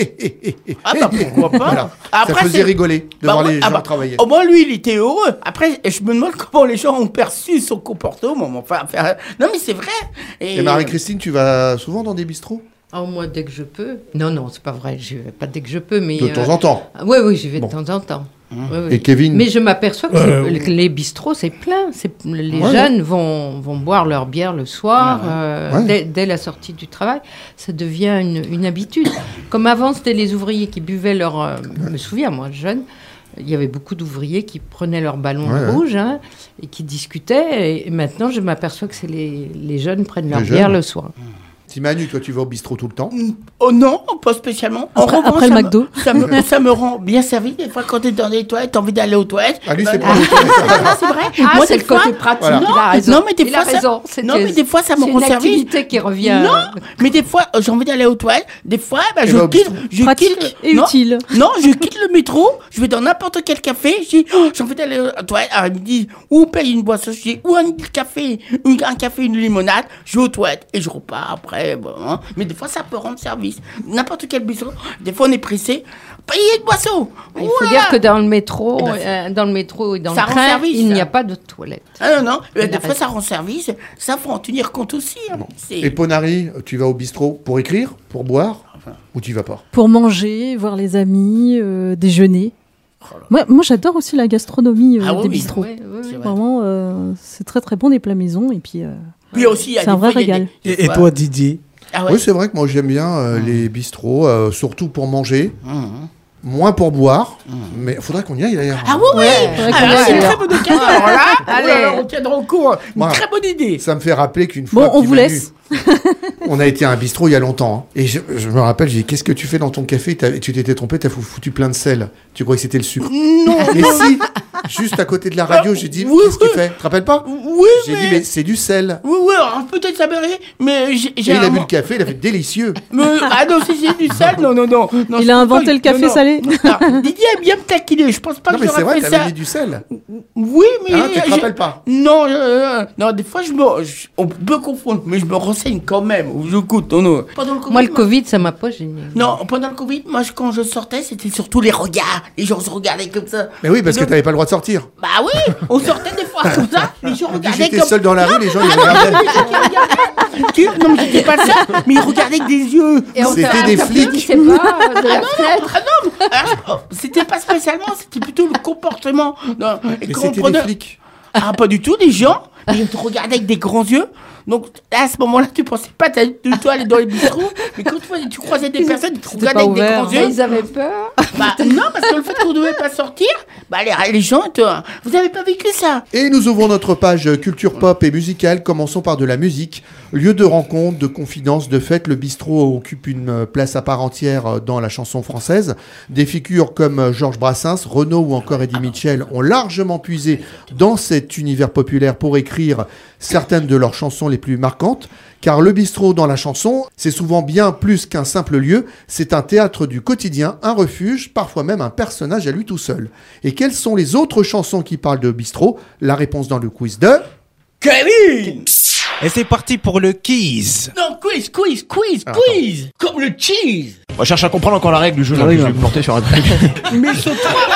Speaker 2: Ah bah pourquoi pas.
Speaker 1: Voilà.
Speaker 2: Après,
Speaker 1: ça faisait
Speaker 2: c'est-
Speaker 1: rigoler de
Speaker 2: Bah
Speaker 1: voir
Speaker 2: ouais,
Speaker 1: les
Speaker 2: ah
Speaker 1: gens
Speaker 2: bah,
Speaker 1: travailler.
Speaker 2: Au moins, lui, il était heureux. Après, je me demande comment les gens ont perçu son comportement. Enfin, non, mais c'est vrai.
Speaker 1: Et Marie-Christine, tu vas souvent dans des bistrots?
Speaker 3: Moi, dès que je peux. Non, c'est pas vrai. Je vais pas dès que je peux, mais...
Speaker 1: De temps en temps.
Speaker 3: Oui, j'y vais
Speaker 1: Bon.
Speaker 3: de temps en temps. Oui, oui.
Speaker 1: Et Kevin?
Speaker 3: Mais je m'aperçois que les bistrots, c'est plein. Les
Speaker 1: Ouais,
Speaker 3: jeunes vont boire leur bière le soir,
Speaker 1: Ouais.
Speaker 3: dès la sortie du travail. Ça devient une habitude. Comme avant, c'était les ouvriers qui buvaient leur... Je me souviens, moi, jeune, il y avait beaucoup d'ouvriers qui prenaient leur ballon
Speaker 1: Ouais,
Speaker 3: rouge et qui discutaient. Et maintenant, je m'aperçois que c'est les jeunes prennent leur
Speaker 1: Les
Speaker 3: bière
Speaker 1: jeunes.
Speaker 3: le soir.
Speaker 1: Manu, toi, tu vas au bistrot tout le temps?
Speaker 2: Oh non, pas spécialement. En
Speaker 4: Après-
Speaker 2: revanche,
Speaker 4: après le
Speaker 2: ça
Speaker 4: McDo.
Speaker 2: ça me rend bien servi. Des fois, quand tu es dans les toilettes, tu as envie d'aller aux toilettes.
Speaker 1: Ah, lui,
Speaker 2: Ben,
Speaker 1: c'est pas les toilettes.
Speaker 2: Ah, c'est vrai. Moi,
Speaker 3: c'est
Speaker 2: des
Speaker 3: le côté
Speaker 2: fois-
Speaker 3: pratique.
Speaker 1: Voilà.
Speaker 3: Il a raison.
Speaker 2: Non, mais des
Speaker 3: il
Speaker 2: fois,
Speaker 3: a
Speaker 2: ça-
Speaker 3: raison.
Speaker 2: Non, mais des fois, ça me
Speaker 3: c'est
Speaker 2: rend
Speaker 3: une
Speaker 2: service.
Speaker 3: activité qui revient.
Speaker 2: Non, mais des fois, j'ai envie d'aller aux toilettes. Des fois,
Speaker 1: Et
Speaker 2: je
Speaker 1: va au
Speaker 2: quitte.
Speaker 4: Pratique et
Speaker 2: non,
Speaker 4: utile.
Speaker 2: Non, je quitte le métro, je vais dans n'importe quel café, je dis, j'ai envie d'aller aux toilettes. Alors, ils me disent, où paye une boisson, je dis, ou un café, une limonade, je vais aux toilettes et je repars après. Bon, hein. Mais des fois, ça peut rendre service. N'importe quel bistrot, des fois, on est pressé, payez une boisson.
Speaker 3: Il faut dire que dans le métro,
Speaker 2: Eh ben,
Speaker 3: et dans
Speaker 2: ça
Speaker 3: le
Speaker 2: rend
Speaker 3: train,
Speaker 2: service,
Speaker 3: il n'y
Speaker 2: ça.
Speaker 3: a pas de toilette.
Speaker 2: Ah non,
Speaker 3: Il
Speaker 2: des fois,
Speaker 3: arrête.
Speaker 2: ça rend service, ça faut en tenir compte aussi. Hein. C'est-
Speaker 1: Et Ponari, tu vas au bistrot pour écrire, pour boire, ou tu y vas pas?
Speaker 4: Pour manger, voir les amis, déjeuner. Moi, j'adore aussi la gastronomie
Speaker 2: Ah
Speaker 4: des
Speaker 2: oui,
Speaker 4: bistrots.
Speaker 3: Ouais, ouais,
Speaker 2: C'est
Speaker 3: ouais.
Speaker 2: vrai.
Speaker 4: Vraiment, c'est très très bon des plats maison. Et puis,
Speaker 2: Puis aussi, il y a
Speaker 4: c'est un
Speaker 2: des
Speaker 4: vrai
Speaker 2: fois, il y a
Speaker 4: régal.
Speaker 2: des
Speaker 5: Et
Speaker 2: fois-
Speaker 5: toi, Didier?
Speaker 2: Ah ouais.
Speaker 1: Oui, c'est vrai que moi, j'aime bien les bistrots, surtout pour manger,
Speaker 2: Mhm.
Speaker 1: moins pour boire, mais il faudrait qu'on y aille d'ailleurs.
Speaker 2: Ah oui, oui.
Speaker 3: Ouais,
Speaker 2: Ah, là, c'est une
Speaker 3: ouais.
Speaker 2: très bonne occasion. Alors là,
Speaker 3: Allez.
Speaker 2: oh là là, on tiendra au cours. Une
Speaker 1: Voilà.
Speaker 2: très bonne idée.
Speaker 1: Ça me fait rappeler qu'une fois.
Speaker 4: Bon, on
Speaker 1: petit
Speaker 4: vous
Speaker 1: Manu,
Speaker 4: laisse.
Speaker 1: On a été à un bistrot il y a longtemps. Et je me rappelle, j'ai dit, qu'est-ce que tu fais dans ton café? Tu t'étais trompé, t'as foutu plein de sel. Tu croyais que c'était le sucre.
Speaker 2: Non,
Speaker 1: Mais si, juste à côté de la radio, j'ai dit,
Speaker 2: Oui,
Speaker 1: qu'est-ce que tu
Speaker 2: oui.
Speaker 1: fais? Tu te rappelles pas?
Speaker 2: oui,
Speaker 1: J'ai dit, mais c'est du sel.
Speaker 2: Oui, oui, alors peut-être ça m'arrive, mais j'ai
Speaker 1: Et il a
Speaker 2: un-
Speaker 1: bu le café, il a fait délicieux.
Speaker 2: Ah non, si c'est du sel, non. Non,
Speaker 4: Il
Speaker 2: je
Speaker 4: a
Speaker 2: peux
Speaker 4: inventé
Speaker 2: pas-
Speaker 4: le café
Speaker 2: non, non.
Speaker 4: salé.
Speaker 2: Alors, Didier aime bien me taquiner, je pense pas
Speaker 1: Non,
Speaker 2: que
Speaker 1: mais c'est
Speaker 2: j'aurais
Speaker 1: vrai,
Speaker 2: fait
Speaker 1: t'avais
Speaker 2: ça.
Speaker 1: mis du sel.
Speaker 2: Oui, mais...
Speaker 1: Hein, tu te
Speaker 2: j'ai-
Speaker 1: rappelles pas?
Speaker 2: Non, non, des fois, on peut confondre, mais je me renseigne quand même, je goûte. Non. Pendant le Covid,
Speaker 3: Moi, le Covid, ça m'a pas gêné.
Speaker 2: Non, pendant le Covid, moi, quand je sortais, c'était surtout les regards. Les gens se regardaient comme ça.
Speaker 1: Mais oui, parce que
Speaker 2: Donc-
Speaker 1: t'avais pas le droit de sortir.
Speaker 2: Bah oui, on sortait des fois comme ça, les gens
Speaker 1: On dit,
Speaker 2: regardaient
Speaker 1: j'étais
Speaker 2: comme...
Speaker 1: seul dans la rue, les gens ils
Speaker 2: Ah non,
Speaker 1: regardaient.
Speaker 2: non, mais j'étais pas ça, mais ils regardaient avec des yeux.
Speaker 3: Et on
Speaker 1: C'était
Speaker 3: t'a-
Speaker 1: des
Speaker 3: t'as
Speaker 1: flics.
Speaker 3: dit, c'est pas de la fenêtre.
Speaker 2: Alors, c'était pas spécialement, c'était plutôt le comportement. Non, et
Speaker 1: Mais
Speaker 2: quand on
Speaker 1: c'était
Speaker 2: prenait-
Speaker 1: des flics.
Speaker 2: Ah, pas du tout, des gens, ils te regardaient avec des grands yeux. Donc, à ce moment-là, tu pensais pas du tout aller dans les bistrots, mais quand tu croisais des personnes, ils te
Speaker 3: C'était
Speaker 2: regardaient
Speaker 3: pas
Speaker 2: avec des
Speaker 3: ouvert.
Speaker 2: grands yeux.
Speaker 3: Ils avaient peur.
Speaker 2: Bah, non, parce que le fait qu'on ne devait pas sortir, bah, les gens, vous avez pas vécu ça.
Speaker 1: Et nous ouvrons notre page culture pop et musicale. Commençons par de la musique. Lieu de rencontre, de confidence, de fête, le bistrot occupe une place à part entière dans la chanson française. Des figures comme Georges Brassens, Renaud ou encore Eddie Mitchell ont largement puisé dans cet univers populaire pour écrire certaines de leurs chansons les plus marquantes. Car le bistrot dans la chanson, c'est souvent bien plus qu'un simple lieu, c'est un théâtre du quotidien, un refuge, parfois même un personnage à lui tout seul. Et quelles sont les autres chansons qui parlent de bistrot? La réponse dans le quiz de...
Speaker 2: Kevin!
Speaker 5: Et c'est parti pour le quiz.
Speaker 2: Non, quiz. Comme le cheese.
Speaker 7: On cherche à comprendre encore la règle du jeu, là, que je vais me porter sur un truc.
Speaker 2: Mais sur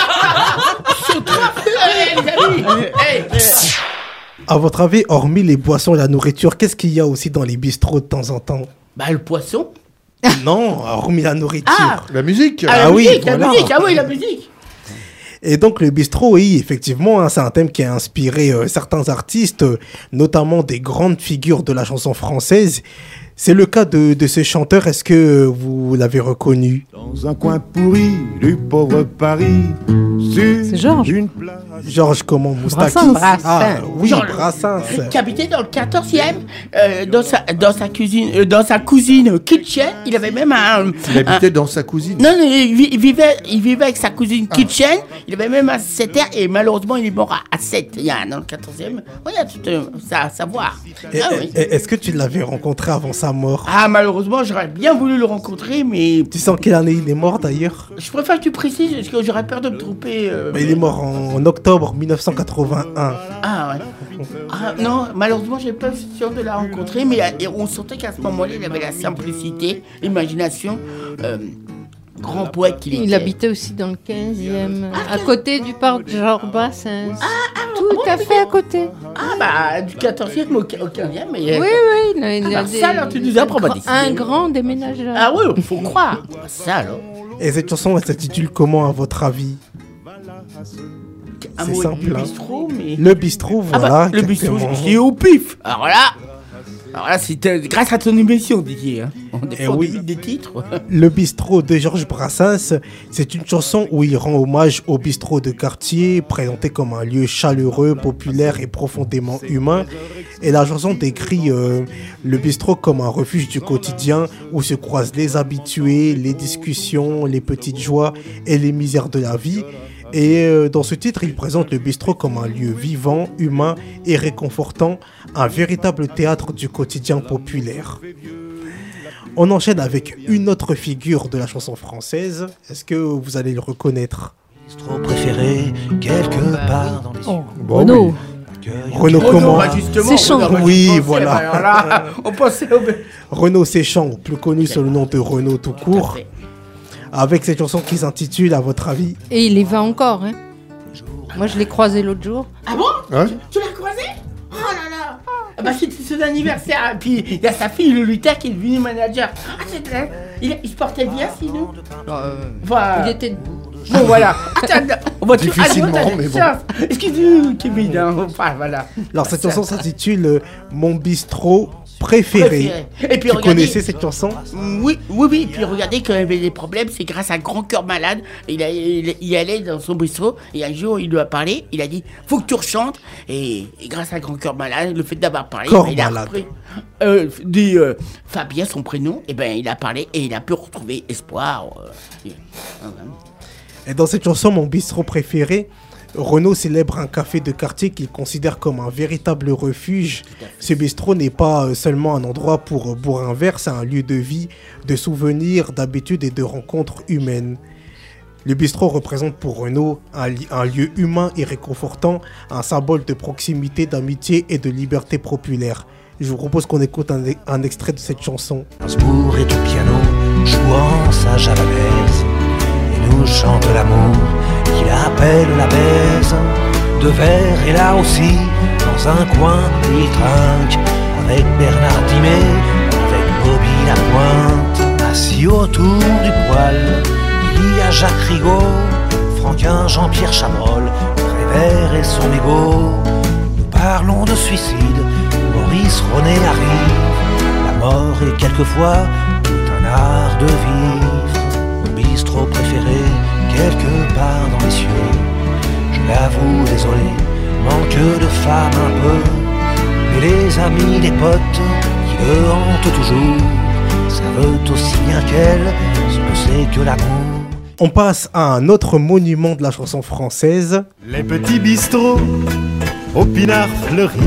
Speaker 2: trois. Les amis. Hey.
Speaker 5: À votre avis, hormis les boissons et la nourriture, qu'est-ce qu'il y a aussi dans les bistrots de temps en temps?
Speaker 2: Bah, le poisson.
Speaker 5: Non, hormis la nourriture.
Speaker 2: Ah,
Speaker 1: La musique.
Speaker 2: la
Speaker 5: Ah oui,
Speaker 2: musique,
Speaker 5: voilà.
Speaker 2: la musique. Ah oui, la musique.
Speaker 5: Et donc le bistrot, oui, effectivement, hein, c'est un thème qui a inspiré certains artistes, notamment des grandes figures de la chanson française. C'est le cas de ce chanteur, est-ce que vous l'avez reconnu?
Speaker 10: Dans un coin pourri du pauvre Paris,
Speaker 4: c'est Georges.
Speaker 5: Georges comment? Moustaki?
Speaker 2: Brassens.
Speaker 5: Ah oui,
Speaker 2: Georges.
Speaker 5: Brassens.
Speaker 2: Qui habitait dans le 14e, dans sa cuisine, dans sa cousine kitchen. Il avait même
Speaker 1: Il habitait dans sa cousine.
Speaker 2: Non, il vivait avec sa cousine kitchen. Il avait même un 7 terres et malheureusement il est mort à 7. Il y a dans le 14e. Il y a tout ça à savoir. Oui.
Speaker 5: Est-ce que tu l'avais rencontré avant sa mort?
Speaker 2: Ah, malheureusement, j'aurais bien voulu le rencontrer, mais...
Speaker 5: Tu sens quelle année il est mort d'ailleurs?
Speaker 2: Je préfère que tu précises, parce que j'aurais peur de me tromper.
Speaker 5: Mais il est mort en octobre 1981.
Speaker 2: Ah ouais. Ah non, malheureusement, j'ai pas eu chance de la rencontrer, mais on sentait qu'à ce moment-là, il avait la simplicité, l'imagination. Grand poète qu'il était.
Speaker 3: Il habitait aussi dans le 15e, à côté du parc Georges Brassens. Tout à fait à côté.
Speaker 2: Ah bah, du 14e au 15e, mais...
Speaker 3: Oui, il a
Speaker 2: ça, alors, tu nous apprends,
Speaker 3: un grand déménageur.
Speaker 2: Ah oui, il faut croire. Ça, alors.
Speaker 5: Et cette chanson, elle s'intitule comment, à votre avis? C'est simple.
Speaker 2: Le bistrot, mais...
Speaker 5: Le bistrot, voilà.
Speaker 2: Ah bah, le bistrot, c'est au pif. Alors là, c'était grâce à ton émission, Didier. Hein. On défend des titres.
Speaker 5: Le bistrot de Georges Brassens, c'est une chanson où il rend hommage au bistrot de quartier, présenté comme un lieu chaleureux, populaire et profondément humain. Et la chanson décrit le bistrot comme un refuge du quotidien où se croisent les habitués, les discussions, les petites joies et les misères de la vie. Et dans ce titre, il présente le bistrot comme un lieu vivant, humain et réconfortant, un véritable théâtre du quotidien populaire. On enchaîne avec une autre figure de la chanson française. Est-ce que vous allez le reconnaître?
Speaker 11: Bistrot préféré, quelque part dans les cieux.
Speaker 4: Renaud.
Speaker 5: Renaud comment?
Speaker 4: Séchant.
Speaker 5: Oui, voilà.
Speaker 2: Là, on pensait au...
Speaker 5: Renaud Séchant, plus connu sous le nom de Renaud tout court. Avec cette chanson qui s'intitule, à votre avis?
Speaker 3: Et il y va encore, hein. Moi, je l'ai croisé l'autre jour.
Speaker 2: Ah bon?
Speaker 1: Ouais.
Speaker 2: Tu l'as croisé? Oh là là. Ah bah c'était son anniversaire. Et puis il y a sa fille Lolita qui est devenue manager. Ah, il se portait bien sinon?
Speaker 3: Il était debout.
Speaker 2: Bon voilà. Attends,
Speaker 1: difficilement, mais bon.
Speaker 2: Excuse-moi, Kevin. Enfin voilà.
Speaker 5: Alors cette chanson s'intitule Mon bistrot préféré.
Speaker 2: Et puis,
Speaker 5: tu connaissais cette chanson?
Speaker 2: Oui. Et puis regardez, quand il avait des problèmes, c'est grâce à Grand Cœur Malade. Il allait dans son bistrot et un jour il lui a parlé. Il a dit faut que tu rechantes. Et grâce à Grand Cœur Malade, le fait d'avoir parlé, il a repris Fabien, son prénom. Et ben il a parlé et il a pu retrouver espoir.
Speaker 5: Et dans cette chanson, Mon bistrot préféré, Renaud célèbre un café de quartier qu'il considère comme un véritable refuge. Ce bistrot n'est pas seulement un endroit pour boire un verre, c'est un lieu de vie, de souvenirs, d'habitudes et de rencontres humaines. Le bistrot représente pour Renaud un lieu humain et réconfortant, un symbole de proximité, d'amitié et de liberté populaire. Je vous propose qu'on écoute un extrait de cette chanson.
Speaker 11: Strasbourg est au piano, jouant sa javanaise, et nous chante l'amour qu'il appelle la baise. De verre et là aussi, dans un coin, il trinque avec Bernard Dimet, avec Bobby Lapointe. Assis autour du poêle, il y a Jacques Rigaud, Franquin, Jean-Pierre Chabrol, Prévert et son égo. Nous parlons de suicide, Maurice Ronet arrive. La mort est quelquefois tout un art de vivre. Mon bistrot préféré, quelque part dans les cieux. Je l'avoue, désolé, manque de femme un peu. Mais les amis, les potes qui le hantent toujours savent aussi bien qu'elle ce que c'est que l'amour.
Speaker 5: On passe à un autre monument de la chanson française.
Speaker 10: Les petits bistrots au pinard fleuri.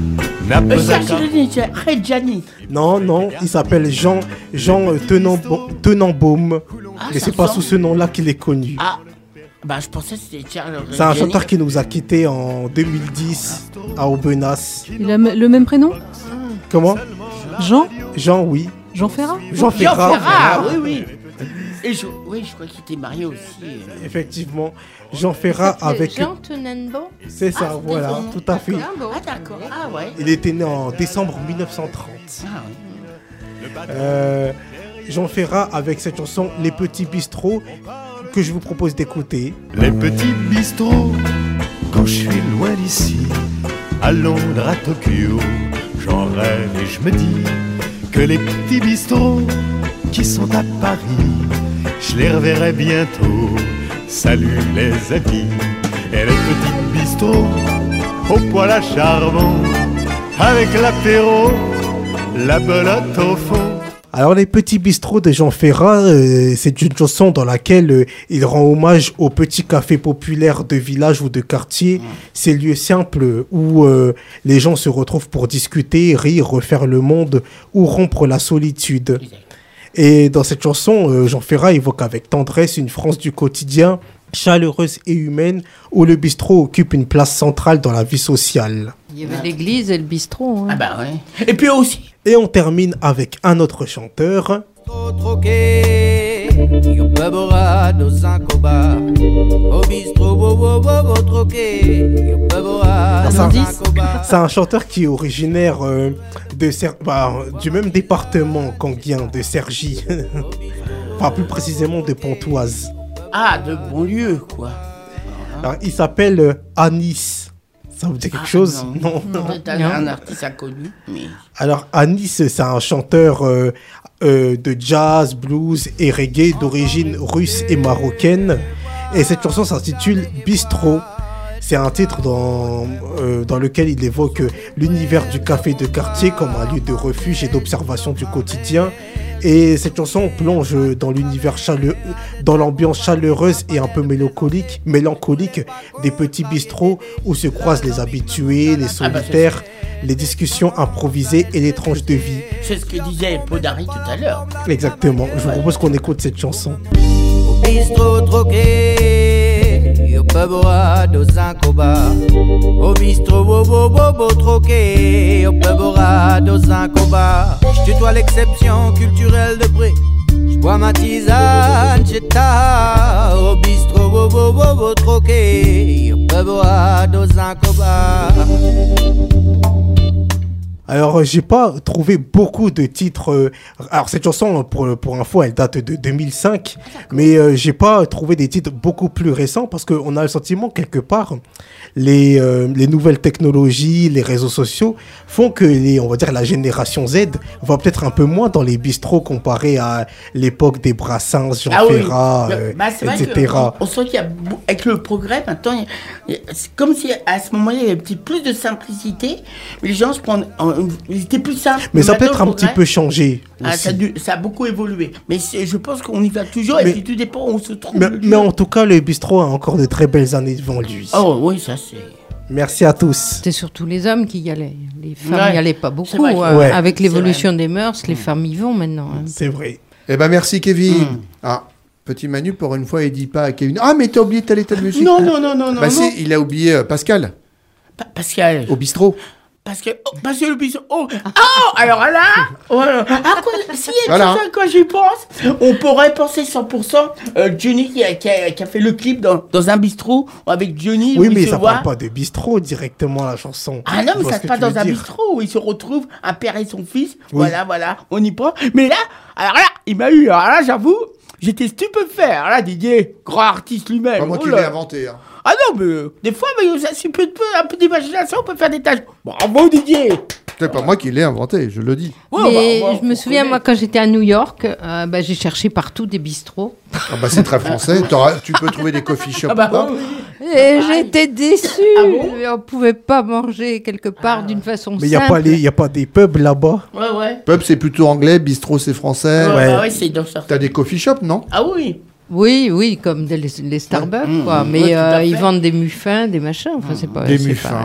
Speaker 2: Reggiani.
Speaker 5: Non, il s'appelle Jean Tenenbaum. Mais c'est pas sous ce nom-là qu'il est connu.
Speaker 2: Ah, bah je pensais que c'était Charles Reggiani.
Speaker 5: C'est un chanteur qui nous a quittés en 2010 à Aubenas.
Speaker 4: Il a le même prénom?
Speaker 5: Comment? Jean, oui.
Speaker 4: Jean Ferrat?
Speaker 5: Jean Ferrat,
Speaker 2: oui. Et je crois qu'il était marié aussi.
Speaker 5: Effectivement, Jean Ferrat avec...
Speaker 3: Jean Tenenbaum.
Speaker 5: C'est ça, voilà, tout à fait.
Speaker 2: Ah d'accord, ah ouais.
Speaker 5: Il était né en décembre 1930.
Speaker 2: Ah ouais.
Speaker 5: Jean Ferrat avec cette chanson Les Petits Bistrots que je vous propose d'écouter.
Speaker 10: Les petits bistrots, quand je suis loin d'ici, à Londres, à Tokyo, j'en rêve et je me dis que les petits bistrots qui sont à Paris, je les reverrai bientôt. Salut les amis. Et les petits bistrots au poêle à charbon, avec l'apéro, la belote au fond.
Speaker 5: Alors les petits bistrots de Jean Ferrat, c'est une chanson dans laquelle il rend hommage aux petits cafés populaires de village ou de quartier, ces lieux simples où les gens se retrouvent pour discuter, rire, refaire le monde ou rompre la solitude. Et dans cette chanson, Jean Ferrat évoque avec tendresse une France du quotidien, chaleureuse et humaine, où le bistrot occupe une place centrale dans la vie sociale.
Speaker 3: Il y avait l'église et le bistrot. Hein.
Speaker 2: Ah bah ouais. Et puis aussi.
Speaker 5: Et on termine avec un autre chanteur. C'est un chanteur qui est originaire du même département qu'Anguien, de Cergy. Enfin, plus précisément de Pontoise.
Speaker 2: Ah, de Bonlieu, quoi.
Speaker 5: Alors, il s'appelle Anis. Ça vous dit quelque chose? Non.
Speaker 2: C'est un artiste inconnu. Mais...
Speaker 5: Alors, Anis, c'est un chanteur de jazz, blues et reggae d'origine russe et marocaine. Et cette chanson s'intitule Bistrot. C'est un titre dans lequel il évoque l'univers du café de quartier comme un lieu de refuge et d'observation du quotidien. Et cette chanson plonge dans l'univers dans l'ambiance chaleureuse et un peu mélancolique des petits bistrots où se croisent les habitués, les solitaires, les discussions improvisées et les tranches de vie.
Speaker 2: C'est ce que disait Podari tout à l'heure.
Speaker 5: Exactement. Je vous propose qu'on écoute cette chanson.
Speaker 12: Au bistrot troqué, au pub rado Zincoba. Au bistrot bobo troqué, au pub rado Zincoba. Je tutoie l'exception culturelle de près. Je bois ma tisane, j'étais au bistrot bobo troqué, au pub rado Zincoba.
Speaker 5: Alors, j'ai pas trouvé beaucoup de titres. Alors, cette chanson, pour info, elle date de 2005. Mais j'ai pas trouvé des titres beaucoup plus récents parce qu'on a le sentiment, quelque part, les nouvelles technologies, les réseaux sociaux font que on va dire, la génération Z va peut-être un peu moins dans les bistrots comparé à l'époque des Brassens, Jean Ferrat, etc.
Speaker 2: On sent qu'il y a, avec le progrès, maintenant, c'est comme si à ce moment-là, il y avait plus de simplicité. Mais les gens se prennent... Ils étaient plus simples.
Speaker 5: Mais ça peut être un petit peu changé.
Speaker 2: Ça a beaucoup évolué. Mais je pense qu'on y va toujours et puis tout dépend où on se trouve.
Speaker 5: Mais en tout cas, le bistrot a encore de très belles années devant lui.
Speaker 2: Oh oui, ça c'est...
Speaker 5: Merci à tous.
Speaker 3: C'était surtout les hommes qui y allaient. Les femmes n'y allaient pas beaucoup.
Speaker 5: Ouais.
Speaker 3: Avec l'évolution des mœurs, les femmes y vont maintenant. Hein.
Speaker 5: C'est vrai.
Speaker 1: Eh ben merci Kevin. Ah, petit Manu, pour une fois, il dit pas à Kevin. Ah, mais t'as oublié telle et telle musique.
Speaker 2: Non.
Speaker 1: Bah si, il a oublié Pascal.
Speaker 2: Pascal.
Speaker 1: Au bistrot.
Speaker 2: Parce que le bistrot. Alors là, s'il y a une chose à quoi j'y pense, on pourrait penser 100% Johnny qui a fait le clip dans un bistrot avec Johnny.
Speaker 5: Oui, mais ça parle pas de bistrot directement, la chanson.
Speaker 2: Ah non, mais ça se passe dans un bistrot où ils se retrouvent, un père et son fils. Oui. Voilà, on y pense. Mais là, il m'a eu. Alors là, j'avoue, j'étais stupéfait. Alors là, Didier, grand artiste lui-même.
Speaker 1: Pas moi qui l'ai inventé. Hein.
Speaker 2: Ah non, mais des fois, un peu d'imagination, on peut faire des tâches. Bravo Didier.
Speaker 1: C'est pas moi qui l'ai inventé, je le dis.
Speaker 3: Mais je me souviens, moi, quand j'étais à New York, j'ai cherché partout des bistrots.
Speaker 1: Ah bah c'est très français, tu peux trouver des coffee shops.
Speaker 3: Et j'étais déçue. On pouvait pas manger quelque part d'une façon simple.
Speaker 5: Mais il n'y a pas des pubs là-bas.
Speaker 2: Ouais.
Speaker 1: Pub c'est plutôt anglais, bistrot c'est français.
Speaker 2: Ouais, c'est dans ça.
Speaker 1: T'as des coffee shops, non?
Speaker 2: Ah oui.
Speaker 3: Oui, comme les Starbucks, quoi. Mais ils vendent des muffins, des machins. Enfin, c'est pas...
Speaker 1: Des muffins.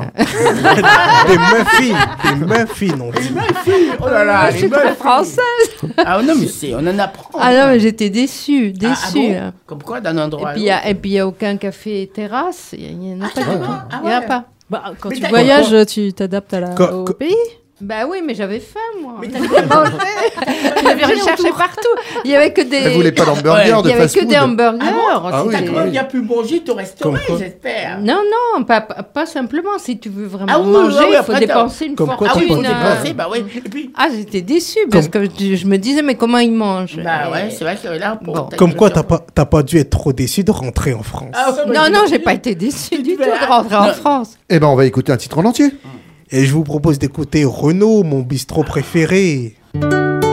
Speaker 5: Des muffins, on dit.
Speaker 2: Oh là là,
Speaker 3: je suis très française.
Speaker 2: Ah non, mais on en apprend.
Speaker 3: Ah non, mais j'étais déçue.
Speaker 2: Bon comme quoi, d'un endroit
Speaker 3: et puis, il n'y a aucun café terrasse. Il n'y en a pas du tout. Il n'y en a pas.
Speaker 4: Quand tu voyages, tu t'adaptes au pays.
Speaker 3: Bah oui, mais j'avais faim, moi. Mais t'avais rien mangé. J'avais cherché partout. Il y avait que des...
Speaker 1: Elle voulait pas d'hamburger, de fast-food.
Speaker 3: Il y avait que des hamburgers.
Speaker 2: Il n'y a plus manger au restaurant, j'espère.
Speaker 3: Non, pas simplement. Si tu veux vraiment manger, il faut dépenser une fortune. Ah, j'étais déçue parce que je me disais, mais comment ils mangent?
Speaker 2: Bah ouais, c'est vrai que là...
Speaker 5: Comme quoi, t'as pas dû être trop déçu de rentrer en France.
Speaker 3: Non, j'ai pas été déçue du tout de rentrer en France.
Speaker 1: Eh ben, on va écouter un titre en entier.
Speaker 5: Et je vous propose d'écouter Renaud, mon bistrot préféré.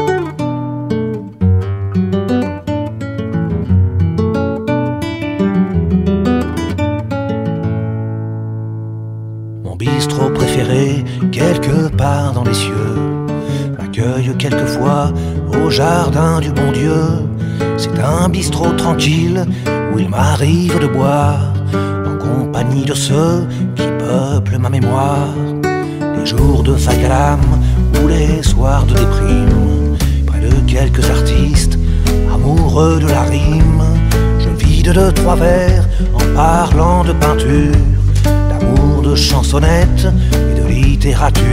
Speaker 11: bistrot préféré, quelque part dans les cieux, m'accueille quelquefois au jardin du bon Dieu. C'est un bistrot tranquille où il m'arrive de boire en compagnie de ceux qui peuplent ma mémoire. Les jours de vague à l'âme ou les soirs de déprime, près de quelques artistes amoureux de la rime, je vide 2-3 vers en parlant de peinture, d'amour, de chansonnettes et de littérature.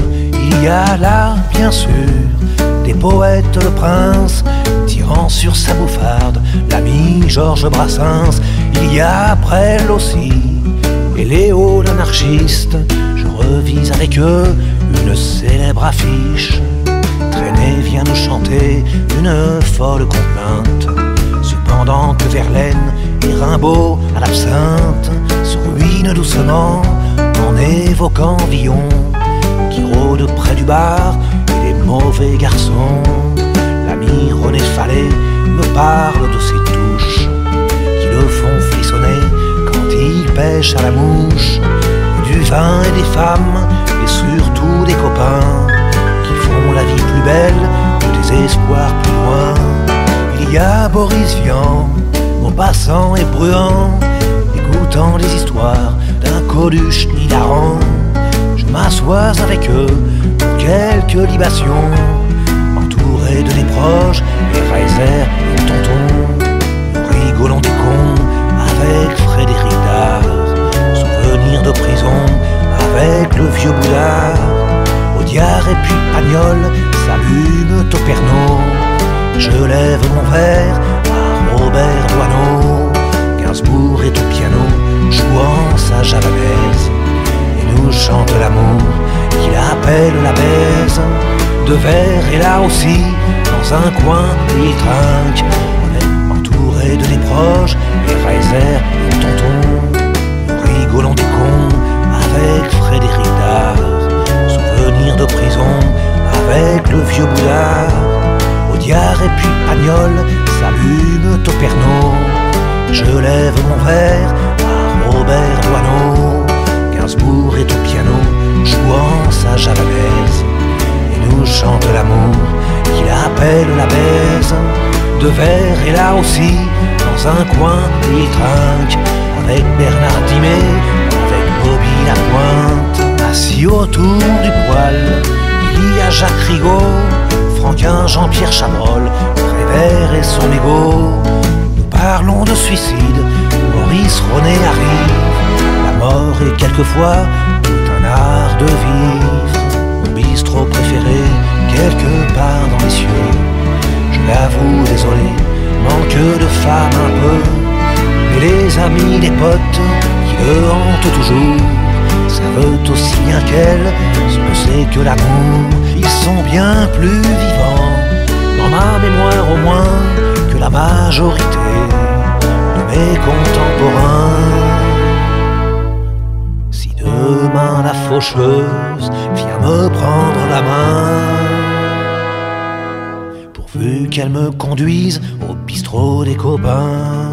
Speaker 11: Il y a là, bien sûr, des poètes, le prince, tirant sur sa bouffarde l'ami Georges Brassens. Il y a Brel aussi, et Léo l'anarchiste. Je revise avec eux une célèbre affiche. Traîné vient nous chanter une folle complainte, cependant que Verlaine et Rimbaud à l'absinthe se ruinent doucement en évoquant Villon qui rôde près du bar et les mauvais garçons. L'ami René Fallet me parle de ses touches qui le font frissonner quand il pêche à la mouche, du vin et des femmes et surtout des copains qui font la vie plus belle que des espoirs plus loin. Il y a Boris Vian, Maupassant et Bruand, écoutant les histoires d'un Coluche ni d'Aran. Je m'assois avec eux pour quelques libations, entouré de mes proches, les Reiser et le tonton. Nous rigolons des cons avec Frédéric Dard, souvenirs de prison avec le vieux Boudard. Audiard et puis Pagnol s'allument au Pernod. Je lève mon verre à Robert Doisneau. Gainsbourg est au piano, jouant sa javanaise, et nous chante l'amour qu'il appelle la baise. De verre et là aussi, dans un coin, il trinque. On est entouré de des proches, les Reiser et le tonton. Nous rigolons des cons avec Frédéric Dard, souvenirs de prison avec le vieux Boudard. Audiard et puis Pagnol s'allument au Pernod. Je lève mon verre à Robert Doisneau. Gainsbourg est au piano, jouant sa javanaise, et nous chante l'amour qu'il appelle la baise. De verre et là aussi, dans un coin, il trinque avec Bernard Dimet, avec Bobby Lapointe. Assis autour du poêle, il y a Jacques Rigaud, Franquin, Jean-Pierre Chabrol, Prévert et son égo. Nous parlons de suicide, Maurice René arrive. La mort est quelquefois tout un art de vivre. Mon bistrot préféré, quelque part dans les cieux. Je l'avoue, désolé, manque de femme un peu. Mais les amis, les potes qui le hantent toujours savent aussi bien qu'elle ce que c'est que l'amour. Ils sont bien plus vivants, dans ma mémoire au moins, que la majorité de mes contemporains. Si demain la faucheuse vient me prendre la main, pourvu qu'elle me conduise au bistrot des copains.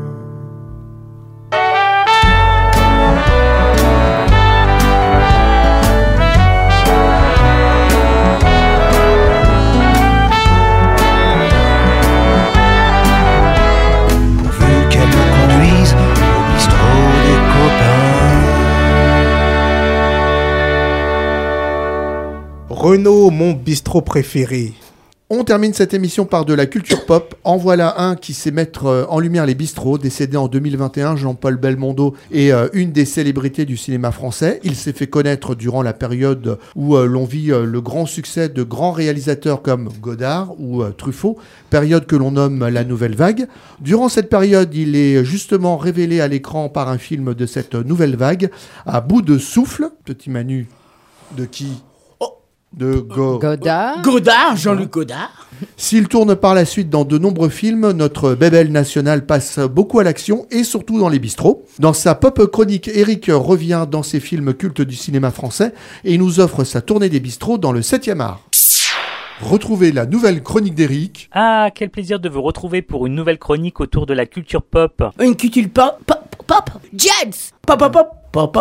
Speaker 5: Renaud, mon bistrot préféré.
Speaker 1: On termine cette émission par de la culture pop. En voilà un qui sait mettre en lumière les bistrots. Décédé en 2021, Jean-Paul Belmondo est une des célébrités du cinéma français. Il s'est fait connaître durant la période où l'on vit le grand succès de grands réalisateurs comme Godard ou Truffaut, période que l'on nomme la Nouvelle Vague. Durant cette période, il est justement révélé à l'écran par un film de cette Nouvelle Vague, À bout de souffle. Petit Manu, de qui ? De
Speaker 3: Godard.
Speaker 2: Godard, Jean-Luc Godard.
Speaker 1: S'il tourne par la suite dans de nombreux films, notre bébelle nationale passe beaucoup à l'action et surtout dans les bistrots. Dans sa pop chronique, Eric revient dans ses films cultes du cinéma français et il nous offre sa tournée des bistrots dans le 7e art. Retrouvez la nouvelle chronique d'Eric.
Speaker 6: Ah, quel plaisir de vous retrouver pour une nouvelle chronique autour de la culture pop.
Speaker 2: Une culture pop, pop, pop, jazz, pop, pop, pop, pop, pop, pop.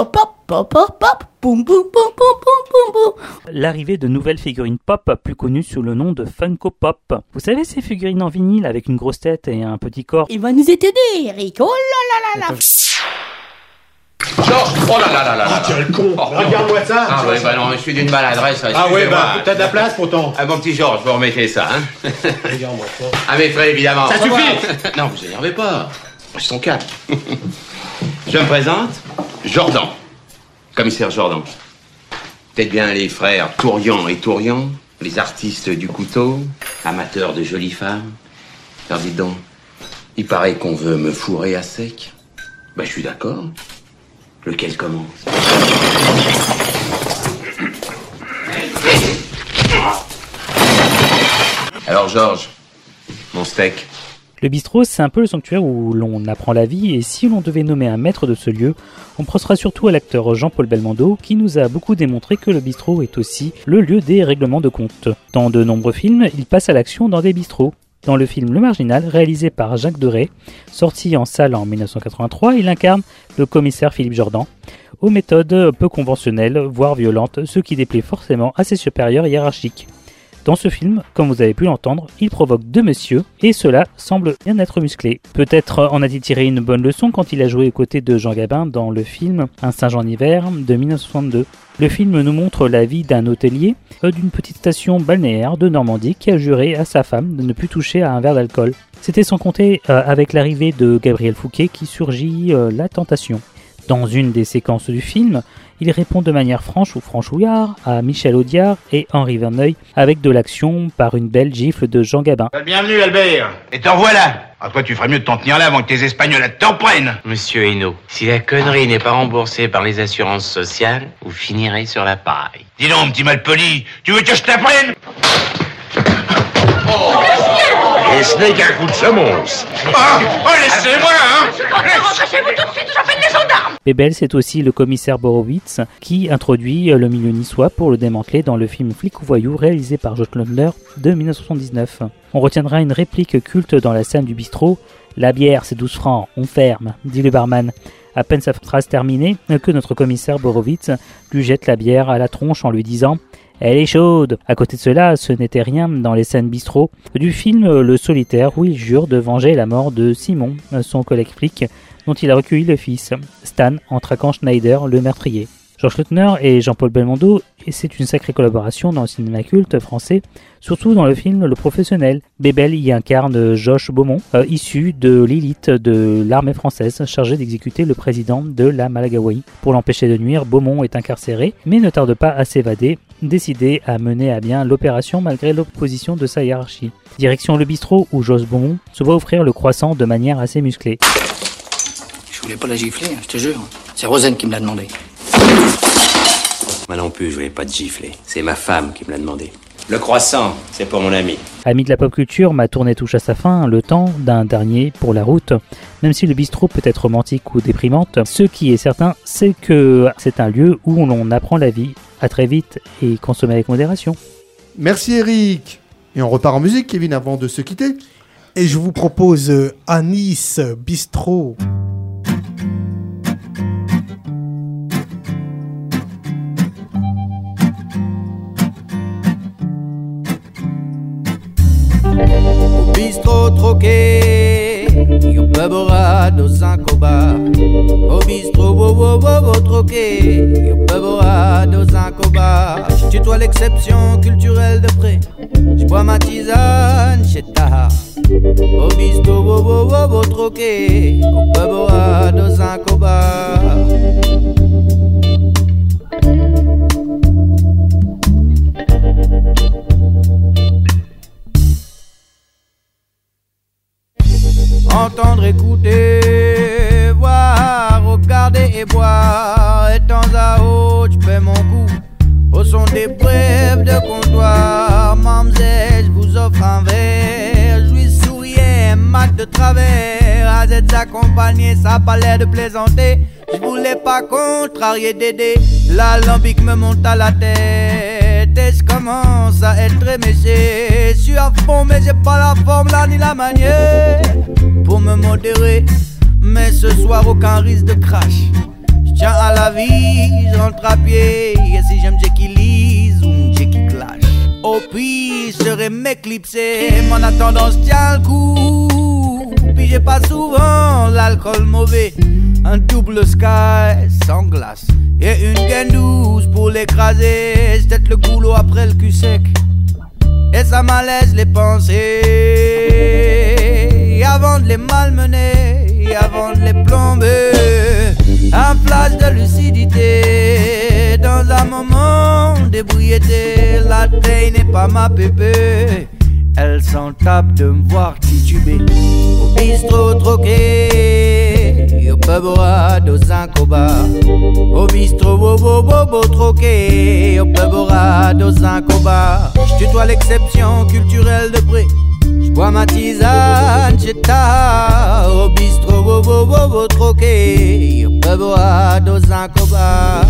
Speaker 2: pop, pop, pop, boum, boum, boum, boum, boum, boum.
Speaker 6: L'arrivée de nouvelles figurines pop, plus connues sous le nom de Funko Pop. Vous savez, ces figurines en vinyle avec une grosse tête et un petit corps.
Speaker 2: Il va nous étonner, Eric. Oh là là là là.
Speaker 13: Georges, oh là là là là là.
Speaker 14: Quel con. Regarde-moi ça.
Speaker 13: Ah ouais, bah non, je suis d'une maladresse.
Speaker 14: Ah ouais, bah t'as de la place pourtant.
Speaker 13: Ah mon petit Georges, vous remettez ça, hein.
Speaker 14: Regarde-moi ça.
Speaker 13: À mes frais, évidemment.
Speaker 14: Ça suffit.
Speaker 13: Non, vous énervez pas. Restons calmes. Je me présente, Jordan. Commissaire Jordan. Peut-être bien les frères Tourian et Tourian, les artistes du couteau, amateurs de jolies femmes. Alors dites donc, il paraît qu'on veut me fourrer à sec. Bah je suis d'accord. Lequel commence? Alors Georges, mon steak.
Speaker 6: Le bistrot, c'est un peu le sanctuaire où l'on apprend la vie, et si l'on devait nommer un maître de ce lieu, on pensera surtout à l'acteur Jean-Paul Belmondo, qui nous a beaucoup démontré que le bistrot est aussi le lieu des règlements de compte. Dans de nombreux films, il passe à l'action dans des bistrots. Dans le film Le Marginal, réalisé par Jacques Deray, sorti en salle en 1983, il incarne le commissaire Philippe Jordan, aux méthodes peu conventionnelles, voire violentes, ce qui déplaît forcément à ses supérieurs hiérarchiques. Dans ce film, comme vous avez pu l'entendre, il provoque deux messieurs, et cela semble bien être musclé. Peut-être en a-t-il tiré une bonne leçon quand il a joué aux côtés de Jean Gabin dans le film Un singe en hiver de 1962. Le film nous montre la vie d'un hôtelier d'une petite station balnéaire de Normandie qui a juré à sa femme de ne plus toucher à un verre d'alcool. C'était sans compter avec l'arrivée de Gabriel Fouquet qui surgit la tentation. Dans une des séquences du film, il répond de manière franche ou franchouillard à Michel Audiard et Henri Verneuil avec de l'action par une belle gifle de Jean Gabin.
Speaker 15: Bienvenue Albert. Et t'en voilà. Ah, toi tu ferais mieux de t'en tenir là avant que tes Espagnols t'en prennent.
Speaker 13: Monsieur Hainaut, si la connerie n'est pas remboursée par les assurances sociales, vous finirez sur la paille.
Speaker 15: Dis donc, petit malpoli, tu veux que je t'apprenne?
Speaker 14: Et ce n'est qu'un coup de semonce.
Speaker 15: Oh, laissez-moi, hein.
Speaker 2: Rentrez chez vous tout de suite, j'appelle les gendarmes.
Speaker 6: Bébel, c'est aussi le commissaire Borowitz qui introduit le milieu niçois pour le démanteler dans le film Flic ou voyou réalisé par George Lautner de 1979. On retiendra une réplique culte dans la scène du bistrot. La bière, c'est 12 francs, on ferme, dit le barman. À peine sa phrase terminée, que notre commissaire Borowitz lui jette la bière à la tronche en lui disant « Elle est chaude !» À côté de cela, ce n'était rien dans les scènes bistrot du film Le Solitaire où il jure de venger la mort de Simon, son collègue flic, dont il a recueilli le fils, Stan, en traquant Schneider, le meurtrier. Georges Lautner et Jean-Paul Belmondo, et c'est une sacrée collaboration dans le cinéma culte français, surtout dans le film Le Professionnel. Bébel y incarne Josh Beaumont, issu de l'élite de l'armée française, chargé d'exécuter le président de la Malagawie. Pour l'empêcher de nuire, Beaumont est incarcéré, mais ne tarde pas à s'évader, décidé à mener à bien l'opération malgré l'opposition de sa hiérarchie. Direction le bistrot où Josh Beaumont se voit offrir le croissant de manière assez musclée.
Speaker 16: Je voulais pas la gifler, je te jure. C'est Rosen qui me l'a demandé.
Speaker 13: Moi non plus, je voulais pas te gifler. C'est ma femme qui me l'a demandé. Le croissant, c'est pour mon ami.
Speaker 6: Amis de la pop culture, ma tournée touche à sa fin, le temps d'un dernier pour la route. Même si le bistrot peut être romantique ou déprimante, ce qui est certain, c'est que c'est un lieu où l'on apprend la vie. À très vite et consommez avec modération.
Speaker 1: Merci Eric. Et on repart en musique, Kevin, avant de se quitter.
Speaker 5: Et je vous propose Anis Bistrot.
Speaker 12: Bistro troqué, io bevorado zancoba. Au bistrot, troqué, io bevorado zancoba. Je tutoie l'exception culturelle de près. Je bois ma tisane chez Taha. Au bistrot, troqué, io bevorado zancoba. Entendre, écouter, voir, regarder et boire. Et temps à autre, je fais mon coup au son des brèves de comptoir. Mamzelle, je vous offre un verre. Je lui souriais, mat de travers. À être accompagné, ça a pas l'air de plaisanter. Je voulais pas contrarier Dédé. L'alambic me monte à la tête. Et je commence à être éméché. Je suis à fond, mais j'ai pas la forme là ni la manière pour me modérer, mais ce soir aucun risque de crash. Je Tiens à la vie, j'entre à pied. Et si j'aime Jackie Lise ou Jackie Clash, au pire, je serais m'éclipser. Mon attendance tient le coup. Puis j'ai pas souvent l'alcool mauvais. Un double sky sans glace et une gaine douce pour l'écraser. C'est peut-être le goulot après le cul sec. Et ça malaise les pensées. Et avant de les malmener, et avant de les plomber, un flash de lucidité. Dans un moment d'ébriété, la taille n'est pas ma pépé. Elle s'en tape de me voir tituber. Au bistrot troqué, au pub Rado Zincoba. Au bistrot bobo troqué, au pub Rado Zincoba. J'tutoie l'exception culturelle de près. J'bois ma tisane chez ta. Au bistrot bobo troqué, au pub Rado Zincoba.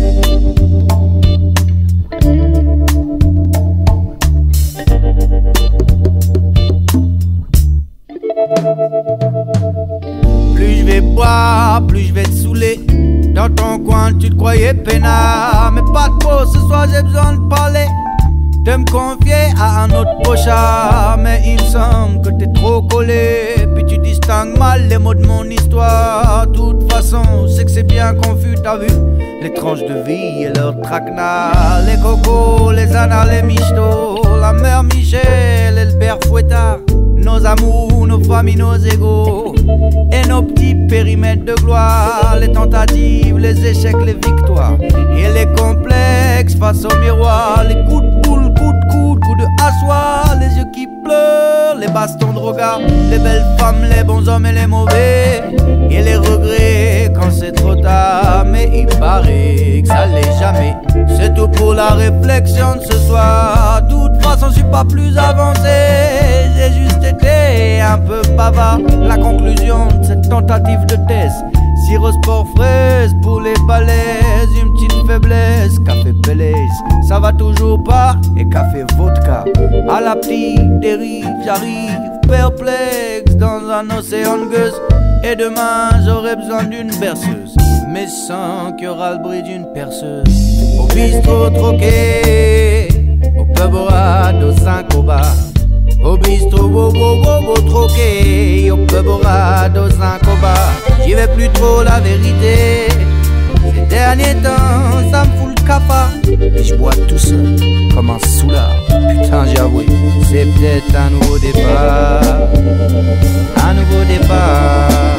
Speaker 12: Plus je vais boire, plus je vais te saouler. Dans ton coin tu te croyais peinard. Mais pas de peau, ce soir j'ai besoin de parler. De me confier à un autre prochain. Mais il semble que t'es trop collé. Puis tu distingues mal les mots de mon histoire. De toute façon, c'est que c'est bien confus, t'as vu. Les tranches de vie et leurs traquenards. Les cocos, les anars, les michtos. La mère Michel et le père Fouettard. Nos amours, nos familles, nos égaux. Et nos petits périmètres de gloire. Les tentatives, les échecs, les victoires. Et les complexes face au miroir. Les coups de boule, coups de coude, coups de hachoir. Les yeux qui pleurent, les bastons de regard. Les belles femmes, les bons hommes et les mauvais. Et les regrets quand c'est trop tard. Mais il paraît que ça l'est jamais. C'est tout pour la réflexion de ce soir. De toute façon je suis pas plus avancé. J'ai juste été un peu bavard. La conclusion de cette tentative de thèse. Sirop sport fraise pour les balaises. Une petite faiblesse, café Belaise. Ça va toujours pas, et café vodka. À la petite dérive, j'arrive perplexe dans un océan de gueuse. Et demain j'aurai besoin d'une berceuse. Mais sans qu'il y aura le bruit d'une perceuse. Au bistrot troqué, au pub Rado Zincoba. Au bistrot bobo troqué, au pub Rado Zincoba. J'y vais plus trop la vérité. Ces derniers temps ça me fout le cafard. Et je bois tout seul comme un soulard. Putain j'ai avoué, c'est peut-être un nouveau départ. Un nouveau départ.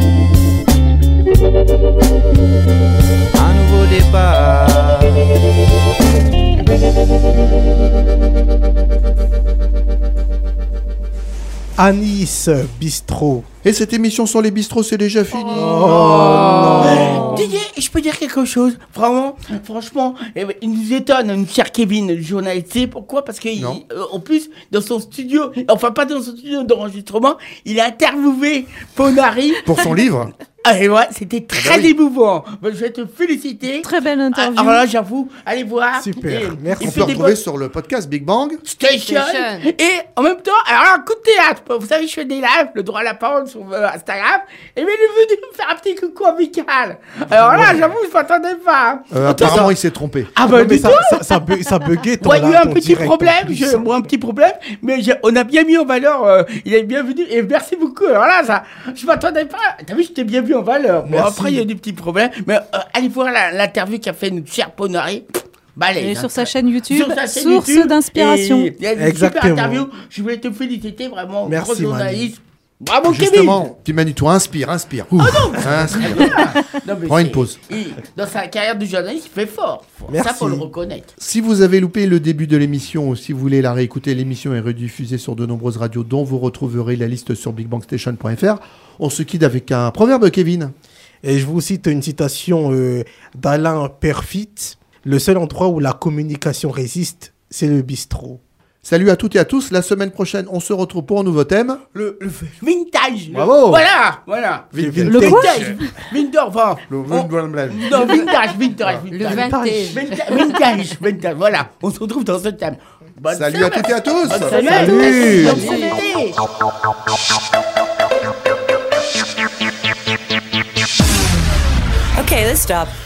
Speaker 12: Un nouveau départ.
Speaker 5: Anis Bistrot.
Speaker 1: Et cette émission sur les bistrots, c'est déjà fini.
Speaker 2: Didier, je peux dire quelque chose. Vraiment, franchement, il nous étonne, notre cher Kevin, le journaliste. C'est pourquoi? Parce qu'en plus, dans son studio, enfin pas dans son studio d'enregistrement, il a interviewé Ponari.
Speaker 1: Pour son livre.
Speaker 2: Ah, et ouais, c'était très émouvant. Je vais te féliciter.
Speaker 4: Très belle interview.
Speaker 2: Alors là, j'avoue, allez voir.
Speaker 5: Super, merci.
Speaker 1: On peut retrouver sur le podcast Big Bang
Speaker 2: Station. Et en même temps, alors un coup de théâtre. Vous savez, je fais des lives, le droit à la parole sur Instagram. Et il est venu me faire un petit coucou amical. Alors là, j'avoue, je m'attendais pas.
Speaker 1: Apparemment, il s'est trompé.
Speaker 2: Ah bah,
Speaker 5: mais ça buguait.
Speaker 2: Ouais, il y a eu un petit problème, mais on a bien mis en valeur. Il est bienvenu et merci beaucoup. Alors là, ça, je m'attendais pas. T'as vu, je t'ai bien vu en valeur. Bon, après, il y a des petits problèmes. Mais allez voir l'interview qu'a fait notre cher Ponari.
Speaker 4: Et sur sa chaîne YouTube, source d'inspiration.
Speaker 2: Il y a une super interview. Je voulais te féliciter, vraiment.
Speaker 5: Merci,
Speaker 2: gros journaliste. Bravo,
Speaker 1: justement, tu Manu, toi, inspire.
Speaker 2: Oh non,
Speaker 1: inspire. Prends une pause.
Speaker 2: Dans sa carrière de journaliste, il fait fort. Ça, faut le reconnaître.
Speaker 1: Si vous avez loupé le début de l'émission ou si vous voulez la réécouter, l'émission est rediffusée sur de nombreuses radios dont vous retrouverez la liste sur bigbangstation.fr. On se quitte avec un proverbe, Kevin.
Speaker 5: Et je vous cite une citation d'Alain Perfit. Le seul endroit où la communication résiste, c'est le bistrot.
Speaker 1: Salut à toutes et à tous. La semaine prochaine, on se retrouve pour un nouveau thème.
Speaker 2: Le vintage.
Speaker 1: Bravo.
Speaker 2: Voilà.
Speaker 1: Le
Speaker 2: vintage. Vintage.
Speaker 1: Non,
Speaker 2: vintage.
Speaker 3: Le vintage.
Speaker 2: Vintage. Voilà. On se retrouve dans ce thème.
Speaker 1: Salut à toutes et à tous.
Speaker 2: Salut.
Speaker 17: Okay, let's stop.